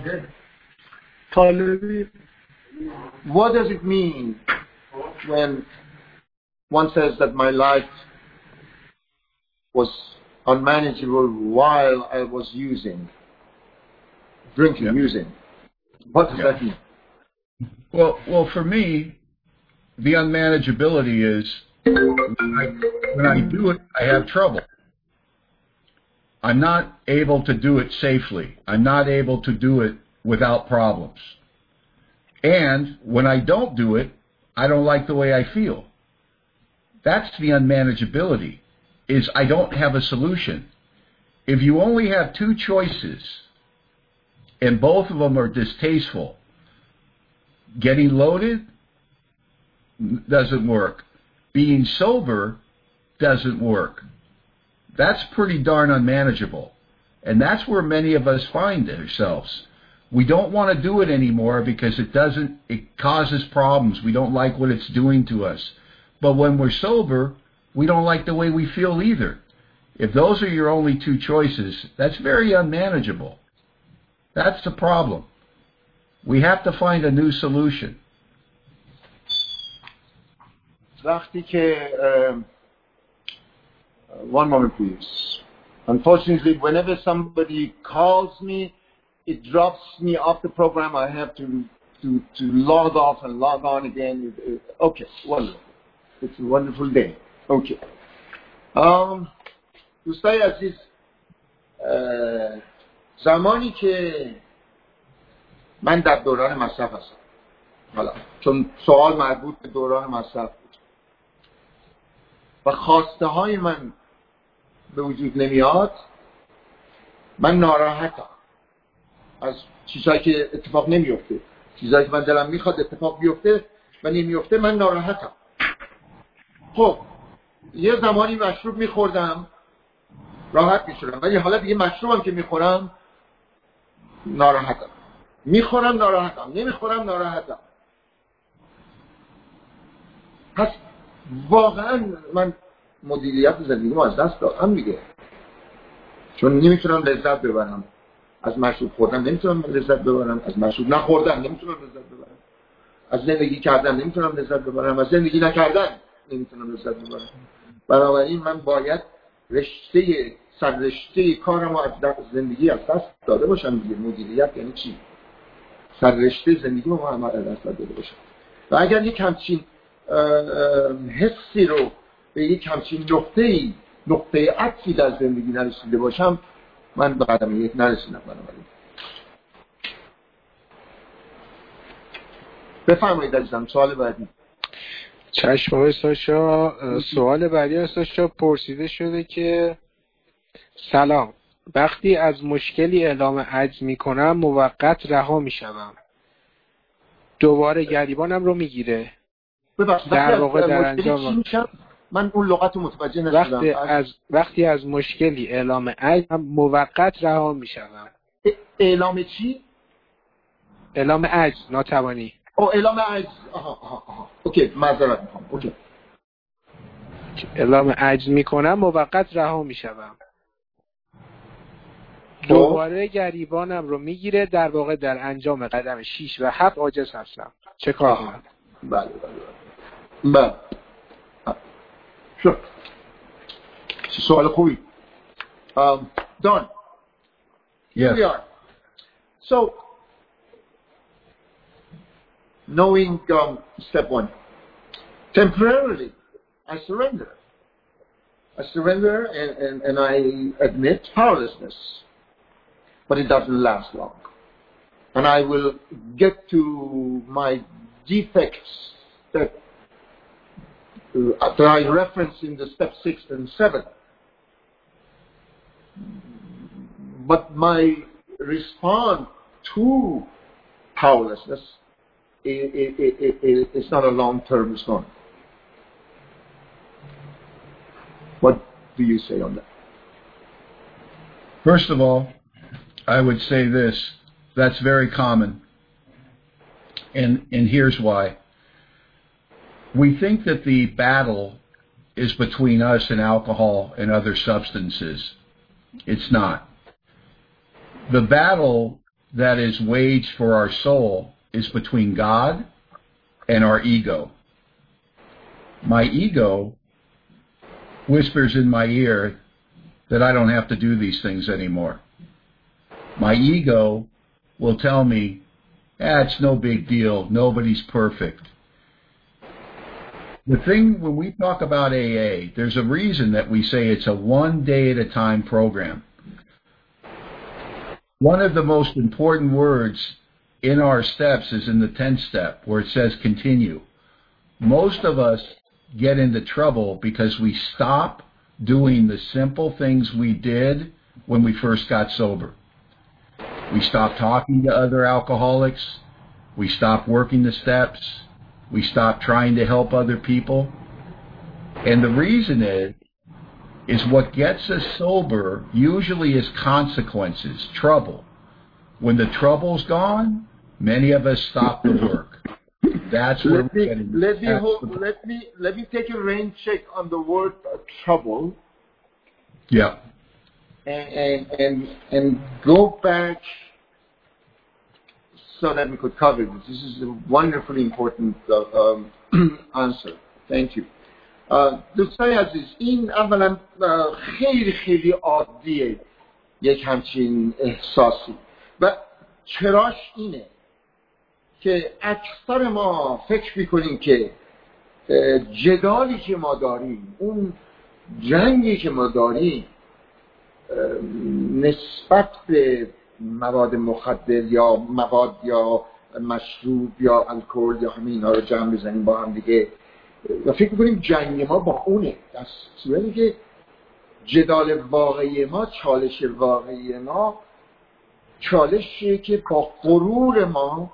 what does it mean when one says that my life was unmanageable while I was using, drinking, yeah. using? What does yeah. that mean? Well, well, for me, the unmanageability is when I, when I do it, I have trouble. I'm not able to do it safely. I'm not able to do it without problems. And when I don't do it, I don't like the way I feel. That's the unmanageability, is I don't have a solution. If you only have two choices, and both of them are distasteful, getting loaded doesn't work. Being sober doesn't work. That's pretty darn unmanageable. And that's where many of us find ourselves. We don't want to do it anymore because it doesn't, it causes problems. We don't like what it's doing to us. But when we're sober, we don't like the way we feel either. If those are your only two choices, that's very unmanageable. That's the problem. We have to find a new solution. وقتی که uh, one moment please. Unfortunately, whenever somebody calls me, it drops me off the program. I have to to to log off and log on again. Okay, wonderful. It's a wonderful day. Okay. Um, دوستای عزیز، زمانی که من در دوران مصرف هستم، حالا چون سوال مربوط به دوران مصرف بود و خواسته های من به وجود نمیاد، من ناراحتم از چیزهایی که اتفاق نمیفته، چیزهایی که من دلم میخواد اتفاق بیفته و نمیفته، من ناراحتم. خب یه زمانی مشروب میخوردم راحت میشدم، ولی حالا دیگه مشروبم که میخورم ناراحتم، میخورم ناراحتم، نمیخورم ناراحتم. پس واقعا من مدیریت زندگیمو از دست دادم دیگه، چون نمیتونم لذت ببرم از مشروب خوردن، نمیتونم لذت ببرم از مشروب نخوردن، نمیتونم لذت ببرم از زندگی کردن، نمیتونم لذت ببرم از زندگی نکردن، نمیتونم لذت ببرم. بنابراین من باید رشته سررشته کارم از زندگی از دست داده باشم دیگه. مدیریت یعنی چی؟ سررشته زندگی رو هم از دست داده باشم. و اگر یک همچین حسی رو به یک همچین نقطه‌ای نقطه عطفی در زندگی نرسیده باشم، من به قدم یک نرسیدم. بنابراین بفرمایید عزیزم، سوال بعدی. چشم آقای ساشا. سوال بعدی از ساشا پرسیده شده که سلام، وقتی از مشکلی اعلام عجز میکنم موقت رها میشوم، دوباره گریبانم رو میگیره. در واقع در انجام من اون لغت رو متوجه نشدم. وقتی از وقتی از مشکلی اعلام عجز موقت رها میشوم. اعلام چی؟ اعلام عجز، ناتوانی. او اعلام عجز. آها آها آها. اوکی، معذرت میخوام. اوکی. اعلام عجز میکنم موقت رها میشوم، دوباره گریبانم رو میگیره. در واقع در انجام قدم شش و هفت عاجز هستم. چه کار کنم؟ بله بله بله. شو. سوال خوبی. Um, Don. Yes. Here we are. So, knowing um, step one, temporarily, I surrender. I surrender and, and, and I admit powerlessness. But it doesn't last long. And I will get to my defects that, uh, that I reference in the step six and seven. But my response to powerlessness is, is, is, is not a long-term response. What do you say on that? First of all, I would say this, that's very common, and and here's why. We think that the battle is between us and alcohol and other substances. It's not. The battle that is waged for our soul is between God and our ego. My ego whispers in my ear that I don't have to do these things anymore. My ego will tell me, ah, it's no big deal, nobody's perfect. The thing, when we talk about A A, there's a reason that we say it's a one-day-at-a-time program. One of the most important words in our steps is in the tenth step where it says continue. Most of us get into trouble because we stop doing the simple things we did when we first got sober. We stop talking to other alcoholics. We stop working the steps. We stop trying to help other people. And the reason is, is what gets us sober usually is consequences, trouble. When the trouble's gone, many of us stop the work. That's where let we're me, getting. Let me, hold, let me let me take a rain check on the word uh, trouble. Yeah. And, and and and go back so that we could cover this. This is a wonderfully important uh, um, answer. Thank you. دوستان عزیز این اولا خیلی خیلی عادیه یک همچین احساسی و چراش اینه که اکثر ما فکر میکنیم که جدالی که ما داریم، اون جنگی که ما داریم نسبت به مواد مخدر یا مواد یا مشروب یا الکل یا همین اینا رو جمع بزنیم با هم دیگه و فکر میکنیم جنگ ما با اونه، در صورتی که جدال واقعی ما، چالش واقعی ما چالشیه که با غرور ما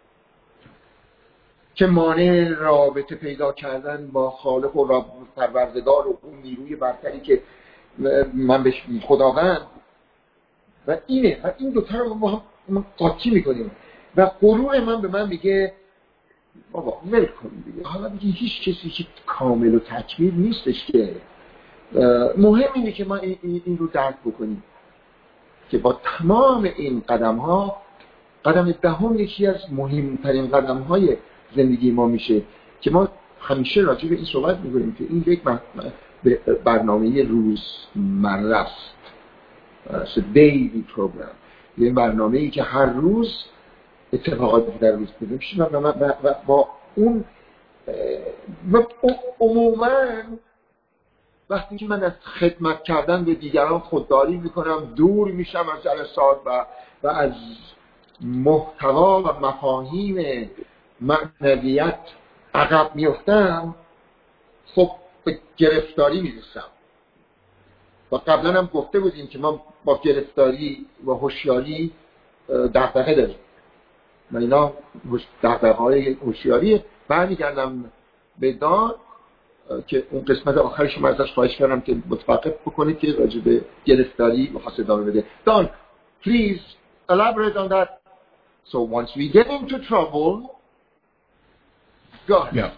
که مانع رابطه پیدا کردن با خالق و پروردگار و اون نیروی برتری که من بهش خداوند و اینه و این دوتا رو با هم قاطی میکنیم و غرور من به من میگه بابا ول کن دیگه، حالا دیگه هیچ کسی که کامل و تکمیل نیستش که مهم اینه که ما این, این رو درک بکنیم که با تمام این قدم ها قدم دهم یکی از مهمترین قدم های زندگی ما میشه که ما همیشه راجع به این صحبت میکنیم که این یک برنامه روزمره است، دیلی پروگرام، یه برنامه‌ای که هر روز اتفاقاتی در روز پیدا میشه و, و, و با اون و عموما وقتی که من از خدمت کردن به دیگران خودداری میکنم، دور میشم از جلسات و, و از محتوا و مفاهیم معنویت عقب میفتم، خب به گرفتاری میرسم و قبلا هم گفته بودیم که ما با گرفتاری و هوشیاری دغدغه داریم و اینا دغدغه‌های هوشیاری. برمیگردم به دان که اون قسمت آخرش من ازش خواهش کردم که متوقف بکنید که راجع به گرفتاری بخواست ادامه بده. دان please elaborate on that. So once we get into trouble, go ahead. Yeah.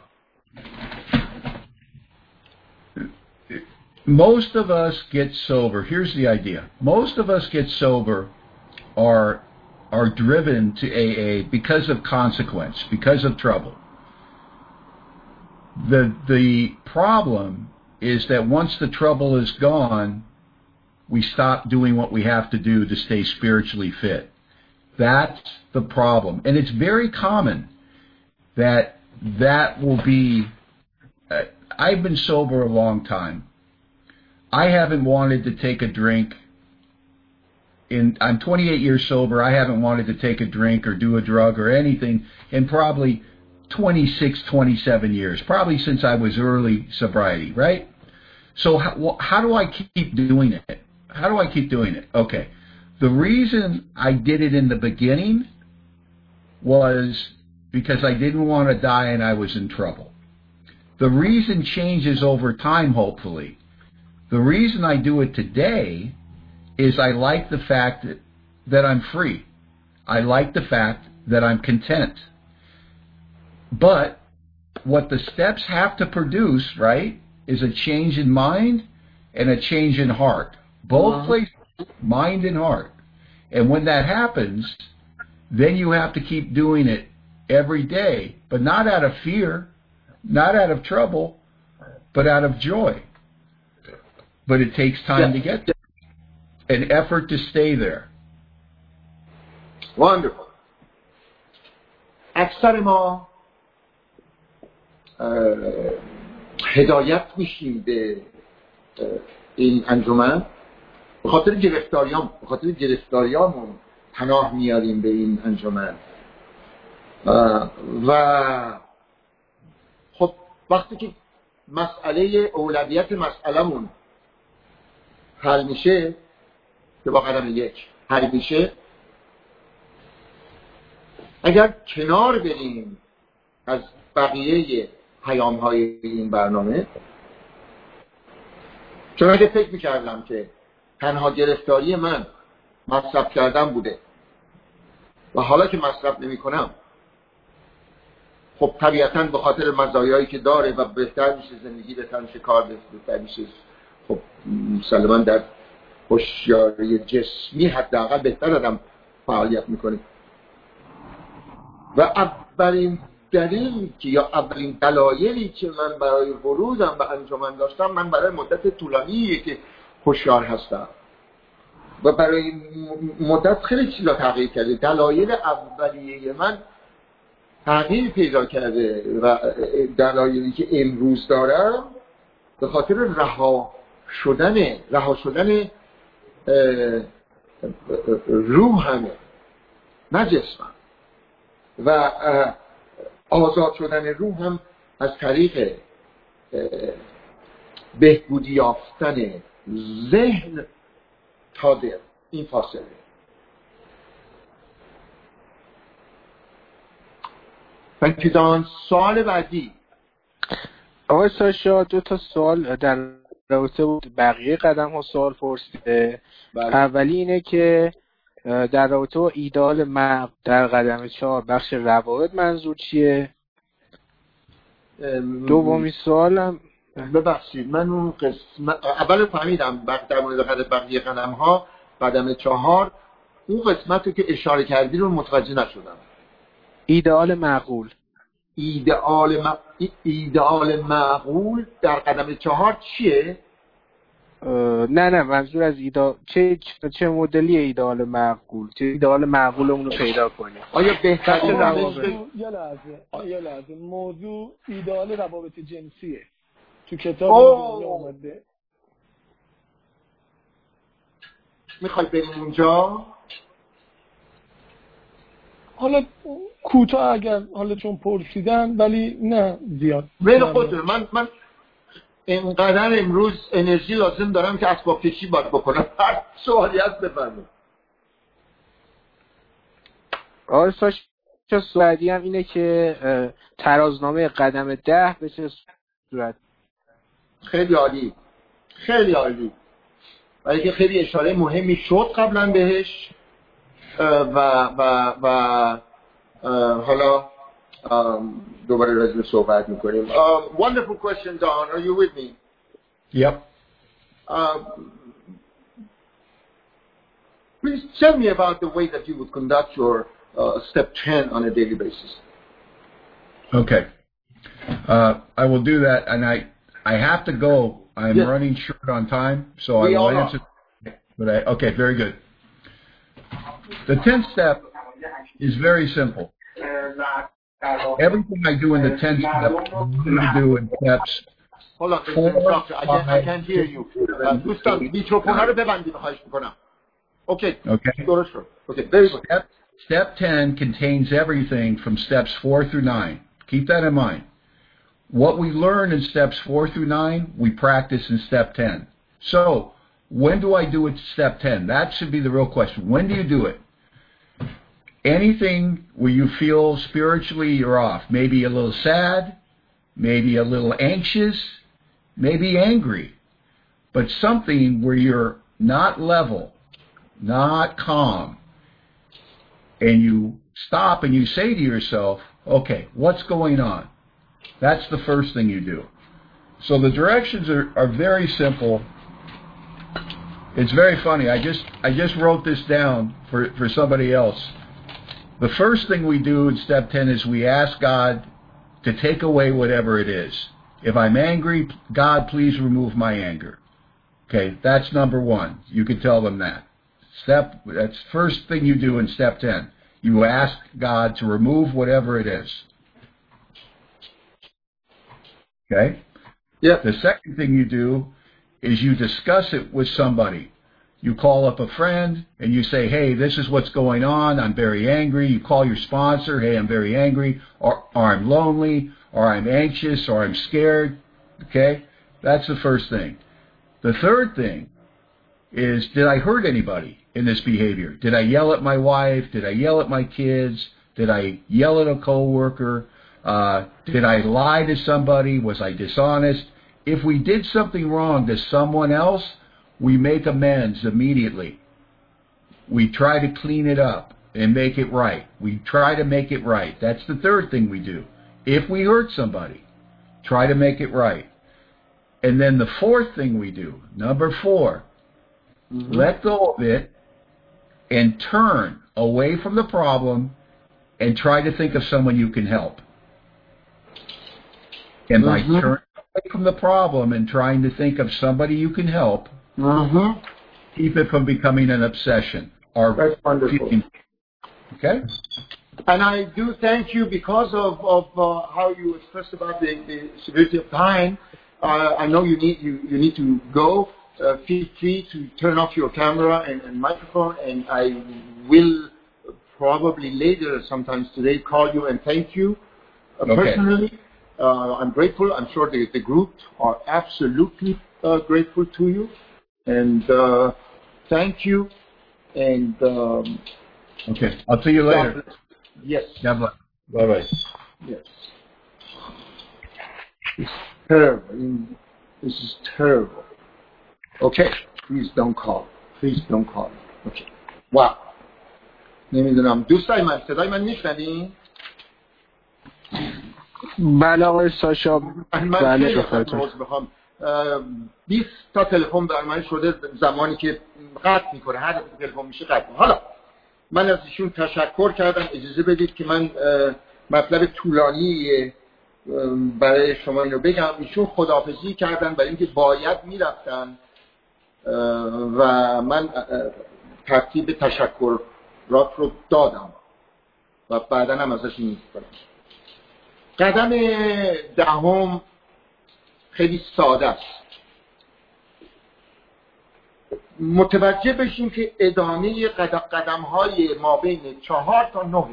Most of us get sober. Here's the idea. Most of us get sober are are driven to A A because of consequence, because of trouble. The the problem is that once the trouble is gone, we stop doing what we have to do to stay spiritually fit. That's the problem. And it's very common that that will be... Uh, I've been sober a long time. I haven't wanted to take a drink. In I'm twenty-eight years sober. I haven't wanted to take a drink or do a drug or anything in probably twenty-six, twenty-seven years, probably since I was early sobriety, right? So how, how do I keep doing it? How do I keep doing it? Okay. The reason I did it in the beginning was because I didn't want to die and I was in trouble. The reason changes over time, hopefully. The reason I do it today is I like the fact that, that I'm free. I like the fact that I'm content. But what the steps have to produce, right, is a change in mind and a change in heart. Both uh-huh. places, mind and heart. And when that happens, then you have to keep doing it every day, but not out of fear, not out of trouble, but out of joy. But it takes time yeah. to get there, an effort to stay there. Wonderful. اکثر ما هدایت میشیم به این انجمن به خاطر گرفتاریام به خاطر گرفتاریامون پناه میاریم به این انجمن و خب وقتی که مسئله اولویت مسئله‌مون حل میشه که با قدم یک حل میشه، اگر کنار بریم از بقیه پیام‌های این برنامه، چون اگه فکر میکردم که تنها گرفتاری من مصرف کردن بوده و حالا که مصرف نمی کنم خب طبیعتاً به خاطر مزایایی که داره و بهتر میشه زندگی، بهتر میشه کار، بهتر میشه خب مسلماً در هوشیاری جسمی حداقل بهتر آدم فعالیت میکنه. و اولین دلیلی که یا اولین دلایلی که من برای ورودم به انجمن داشتم، من برای مدت طولانیه که هوشیار هستم و برای مدت خیلی چیزا تغییر کرده. دلایل اولیه من تغییر پیدا کرده و دلایلی که امروز دارم به خاطر رها شدن رها شدن روحمه، نه جسمم، و آزاد شدن روحم از طریق بهبودی یافتن ذهن تا دل. این فاصله. فکران سوال بعدی. آقای ساشا دو تا سوال در رابطه بود بقیه قدم ها سوال پرسیده. بله. اولی اینه که در رابطه با ایدئال مغز در قدم چهار بخش روابط منظور چیه؟ دومی سوالم ببخشید من اون قسم اول فهمیدم در مورد بقیه قدم ها قدم چهار اون قسمتی که اشاره کردی رو متوجه نشدم. ایدئال معقول. ایدئال م... ایدئال معقول در قدم چهار چیه؟ نه نه منظور از ایدئال چه چه مدلی ایدئال معقول، چه ایدئال معقولمون رو پیدا کنیم. آیا بهترین روش یه لحظه یه لحظه موضوع ایدئال روابط جنسیه تو کتاب اومده. میخوای بریم اونجا؟ حالا کوتاه اگر حالا چون پرسیدن ولی نه زیاد. ولی خود من من اینقدر امروز انرژی لازم دارم که اسباب کشی باید بکنم. هر سوالی هست بفرمایید. آقای ساشا سوادی هم اینه که ترازنامه قدم ده به چه صورت؟ خیلی عالی خیلی عالی، ولی که خیلی اشاره مهمی شد قبلا بهش و و و حالا دوباره راجع صحبت میکنیم. Wonderful question, Don. Are you with me? Yep. Um, please tell me about the way that you would conduct your uh, step ten on a daily basis. Okay. Uh, I will do that, and I I have to go. I'm yes. running short on time, so we I will all answer. Are. But I okay, very good. The tenth step is very simple. Everything I do in the tenth step, I do in steps. Hold on, four, I can't, I can't hear you. دوستان میکروفون رو ببندید خواهش میکنم. Okay. Okay. درست شد. Okay, very good. Step, step ten contains everything from steps four through nine. Keep that in mind. What we learn in steps four through nine, we practice in step ten. So, when do I do it step ten? That should be the real question. When do you do it? Anything where you feel spiritually you're off, maybe a little sad, maybe a little anxious, maybe angry, but something where you're not level, not calm, and you stop and you say to yourself, okay, what's going on? That's the first thing you do. So the directions are, are very simple. It's very funny. I just I just wrote this down for, for somebody else. The first thing we do in step ten is we ask God to take away whatever it is. If I'm angry, God, please remove my anger. Okay, that's number one. You can tell them that. Step, that's first thing you do in step ten. You ask God to remove whatever it is. Okay? Yeah. The second thing you do is you discuss it with somebody. You call up a friend and you say, hey, this is what's going on. I'm very angry. You call your sponsor. Hey, I'm very angry, or, or I'm lonely, or I'm anxious, or I'm scared. Okay? That's the first thing. The third thing is, did I hurt anybody in this behavior? Did I yell at my wife? Did I yell at my kids? Did I yell at a coworker? Uh, did I lie to somebody? Was I dishonest? If we did something wrong to someone else, we make amends immediately. We try to clean it up and make it right. We try to make it right. That's the third thing we do. If we hurt somebody, try to make it right. And then the fourth thing we do, number four, mm-hmm. let go of it and turn away from the problem and try to think of someone you can help. And by mm-hmm. turning away from the problem and trying to think of somebody you can help, mm-hmm. keep it from becoming an obsession. Or That's wonderful. Feeling. Okay? And I do thank you because of, of uh, how you expressed about the, the severity of time. Uh, I know you need you, you need to go. Uh, feel free to turn off your camera and, and microphone, and I will probably later, sometimes today, call you and thank you uh, okay. personally. Uh, I'm grateful. I'm sure the, the group are absolutely uh, grateful to you, and uh, thank you. And um, okay, I'll see you later. Yes. God bless. Bye bye. Yes. It's terrible. This is terrible. Okay. Please don't call. Please don't call. Okay. Wow. نمیدونم دوستای من صدای من میشنوین؟ بله آقای ساشا. بله بخوام بیست تا تلفن بر من شده زمانی که قطع میکنه، هر تلفن میشه قطع. حالا من از ایشون تشکر کردم. اجازه بدید که من مطلب طولانی برای شما اینو بگم. ایشون خداحافظی کردن برای اینکه باید میرفتن و من ترتیب تشکرات رو دادم و بعدا هم ازش میگم. قدم دهم خیلی ساده است. متوجه بشیم که ادامه قدم های ما بین چهار تا نه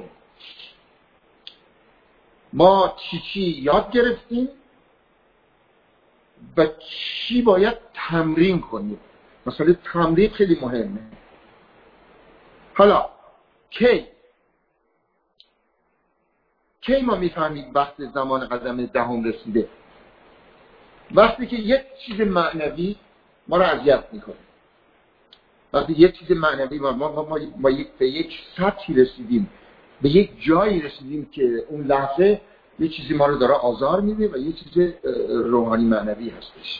ما چی چی یاد گرفتیم و چی باید تمرین کنیم. مثلا تمرین خیلی مهمه. حالا کی کی ما میفهمیم وقت زمان قدم دهم رسیده؟ وقتی که یک چیز معنوی ما رو اذیت میکنه. وقتی یک چیز معنوی ما ما ما, ما یک به یک سطحی رسیدیم، به یک جایی رسیدیم که اون لحظه یه چیزی ما رو داره آزار میده و یه چیز روحانی معنوی هستش.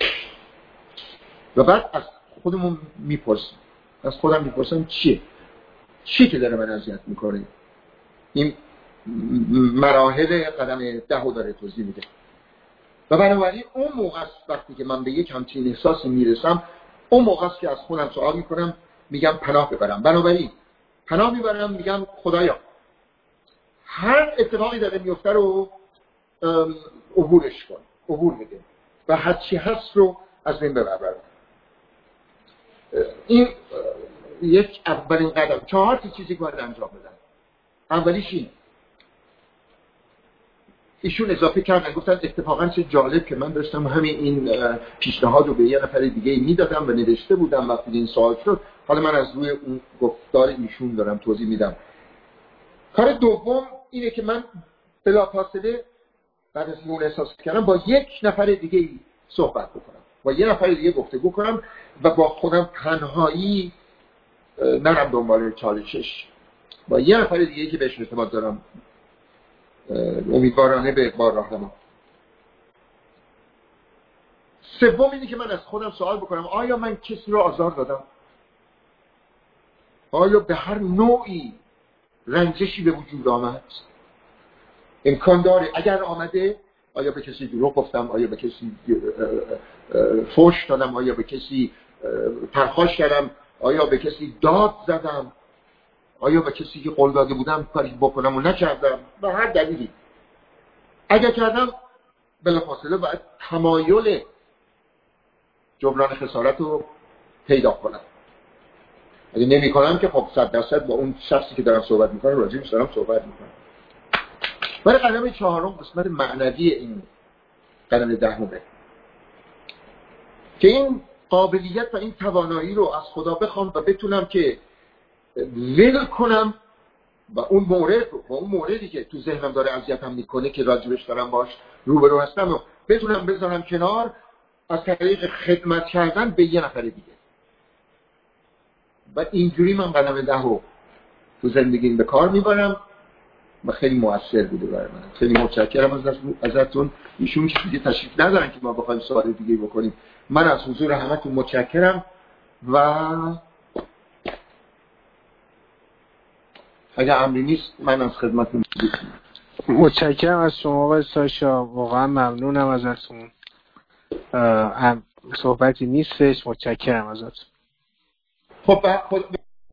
و بعد از خودمون میپرسیم، از خودم میپرسم چیه؟ چی که داره من اذیت میکنه؟ این مراحل قدم دهو داره توضیح میده. و بنابراین اون موقع است وقتی که من به یک همچین احساسی میرسم، اون موقع است که از خودم سوال میکنم، میگم پناه ببرم. بنابراین پناه میبرم، میگم خدایا هر اتفاقی داره میفته رو عبورش کن، عبور بده و هر چی هست رو از بین ببر. این یک اولین قدم. چهار تا چیزی باید انجام بدن. اولیش این. ایشون اضافه کردن گفتن اتفاقا چه جالب که من داشتم همین این پیشنهاد رو به یه نفر دیگه میدادم و نوشته بودم وقتی این سوال شد. حالا من از روی اون گفتار ایشون دارم توضیح میدم. کار دوم اینه که من بلافاصله بعد از اون احساس کردم با یک نفر دیگه صحبت بکنم، با یه نفر دیگه گفتگو کنم و با خودم تنهایی نرم دنبال چالشش. با یه نفر دیگه که بهش اعتماد دارم امیدوارانه به بار راهنما. سوم اینه که من از خودم سوال بکنم آیا من کسی رو آزار دادم؟ آیا به هر نوعی رنجشی به وجود آمد؟ امکان داره اگر آمده آیا به کسی دروغ گفتم؟ آیا به کسی فحش دادم؟ آیا به کسی پرخاش کردم؟ آیا به کسی داد زدم؟ آیا به کسی که قول داده بودم کاری بکنم و نکردم؟ به هر دلیلی اگر کردم بلافاصله باید تمایل جبران خسارت رو پیدا کنم. اگه نمیکنم که خب صد درصد با اون شخصی که دارم صحبت میکنم راجعش دارم صحبت میکنم. برای قدم چهارم قسمت معنوی این قدم دهمه که این قابلیت و این توانایی رو از خدا بخوام و بتونم که ول کنم و اون مورد رو و اون موردی که تو ذهنم داره اذیتم میکنه که راجبش دارم باش روبرو هستم و بتونم بذارم کنار از طریق خدمت کردن به یه نفر دیگه. و اینجوری من قدم ده رو تو زندگیم به کار میبرم و خیلی مؤثر بوده برای من. خیلی متشکرم از ازتون. ایشون که دیگه تشریف ندارن که ما بخوایم سوال دیگه بکنیم. من از حضور همتون متشکرم و اگه امری نیست من از خدمتتون متشکرم از شما آقای ساشا، واقعا ممنونم ازتون. صحبتی نیستش، متشکرم ازتون. خب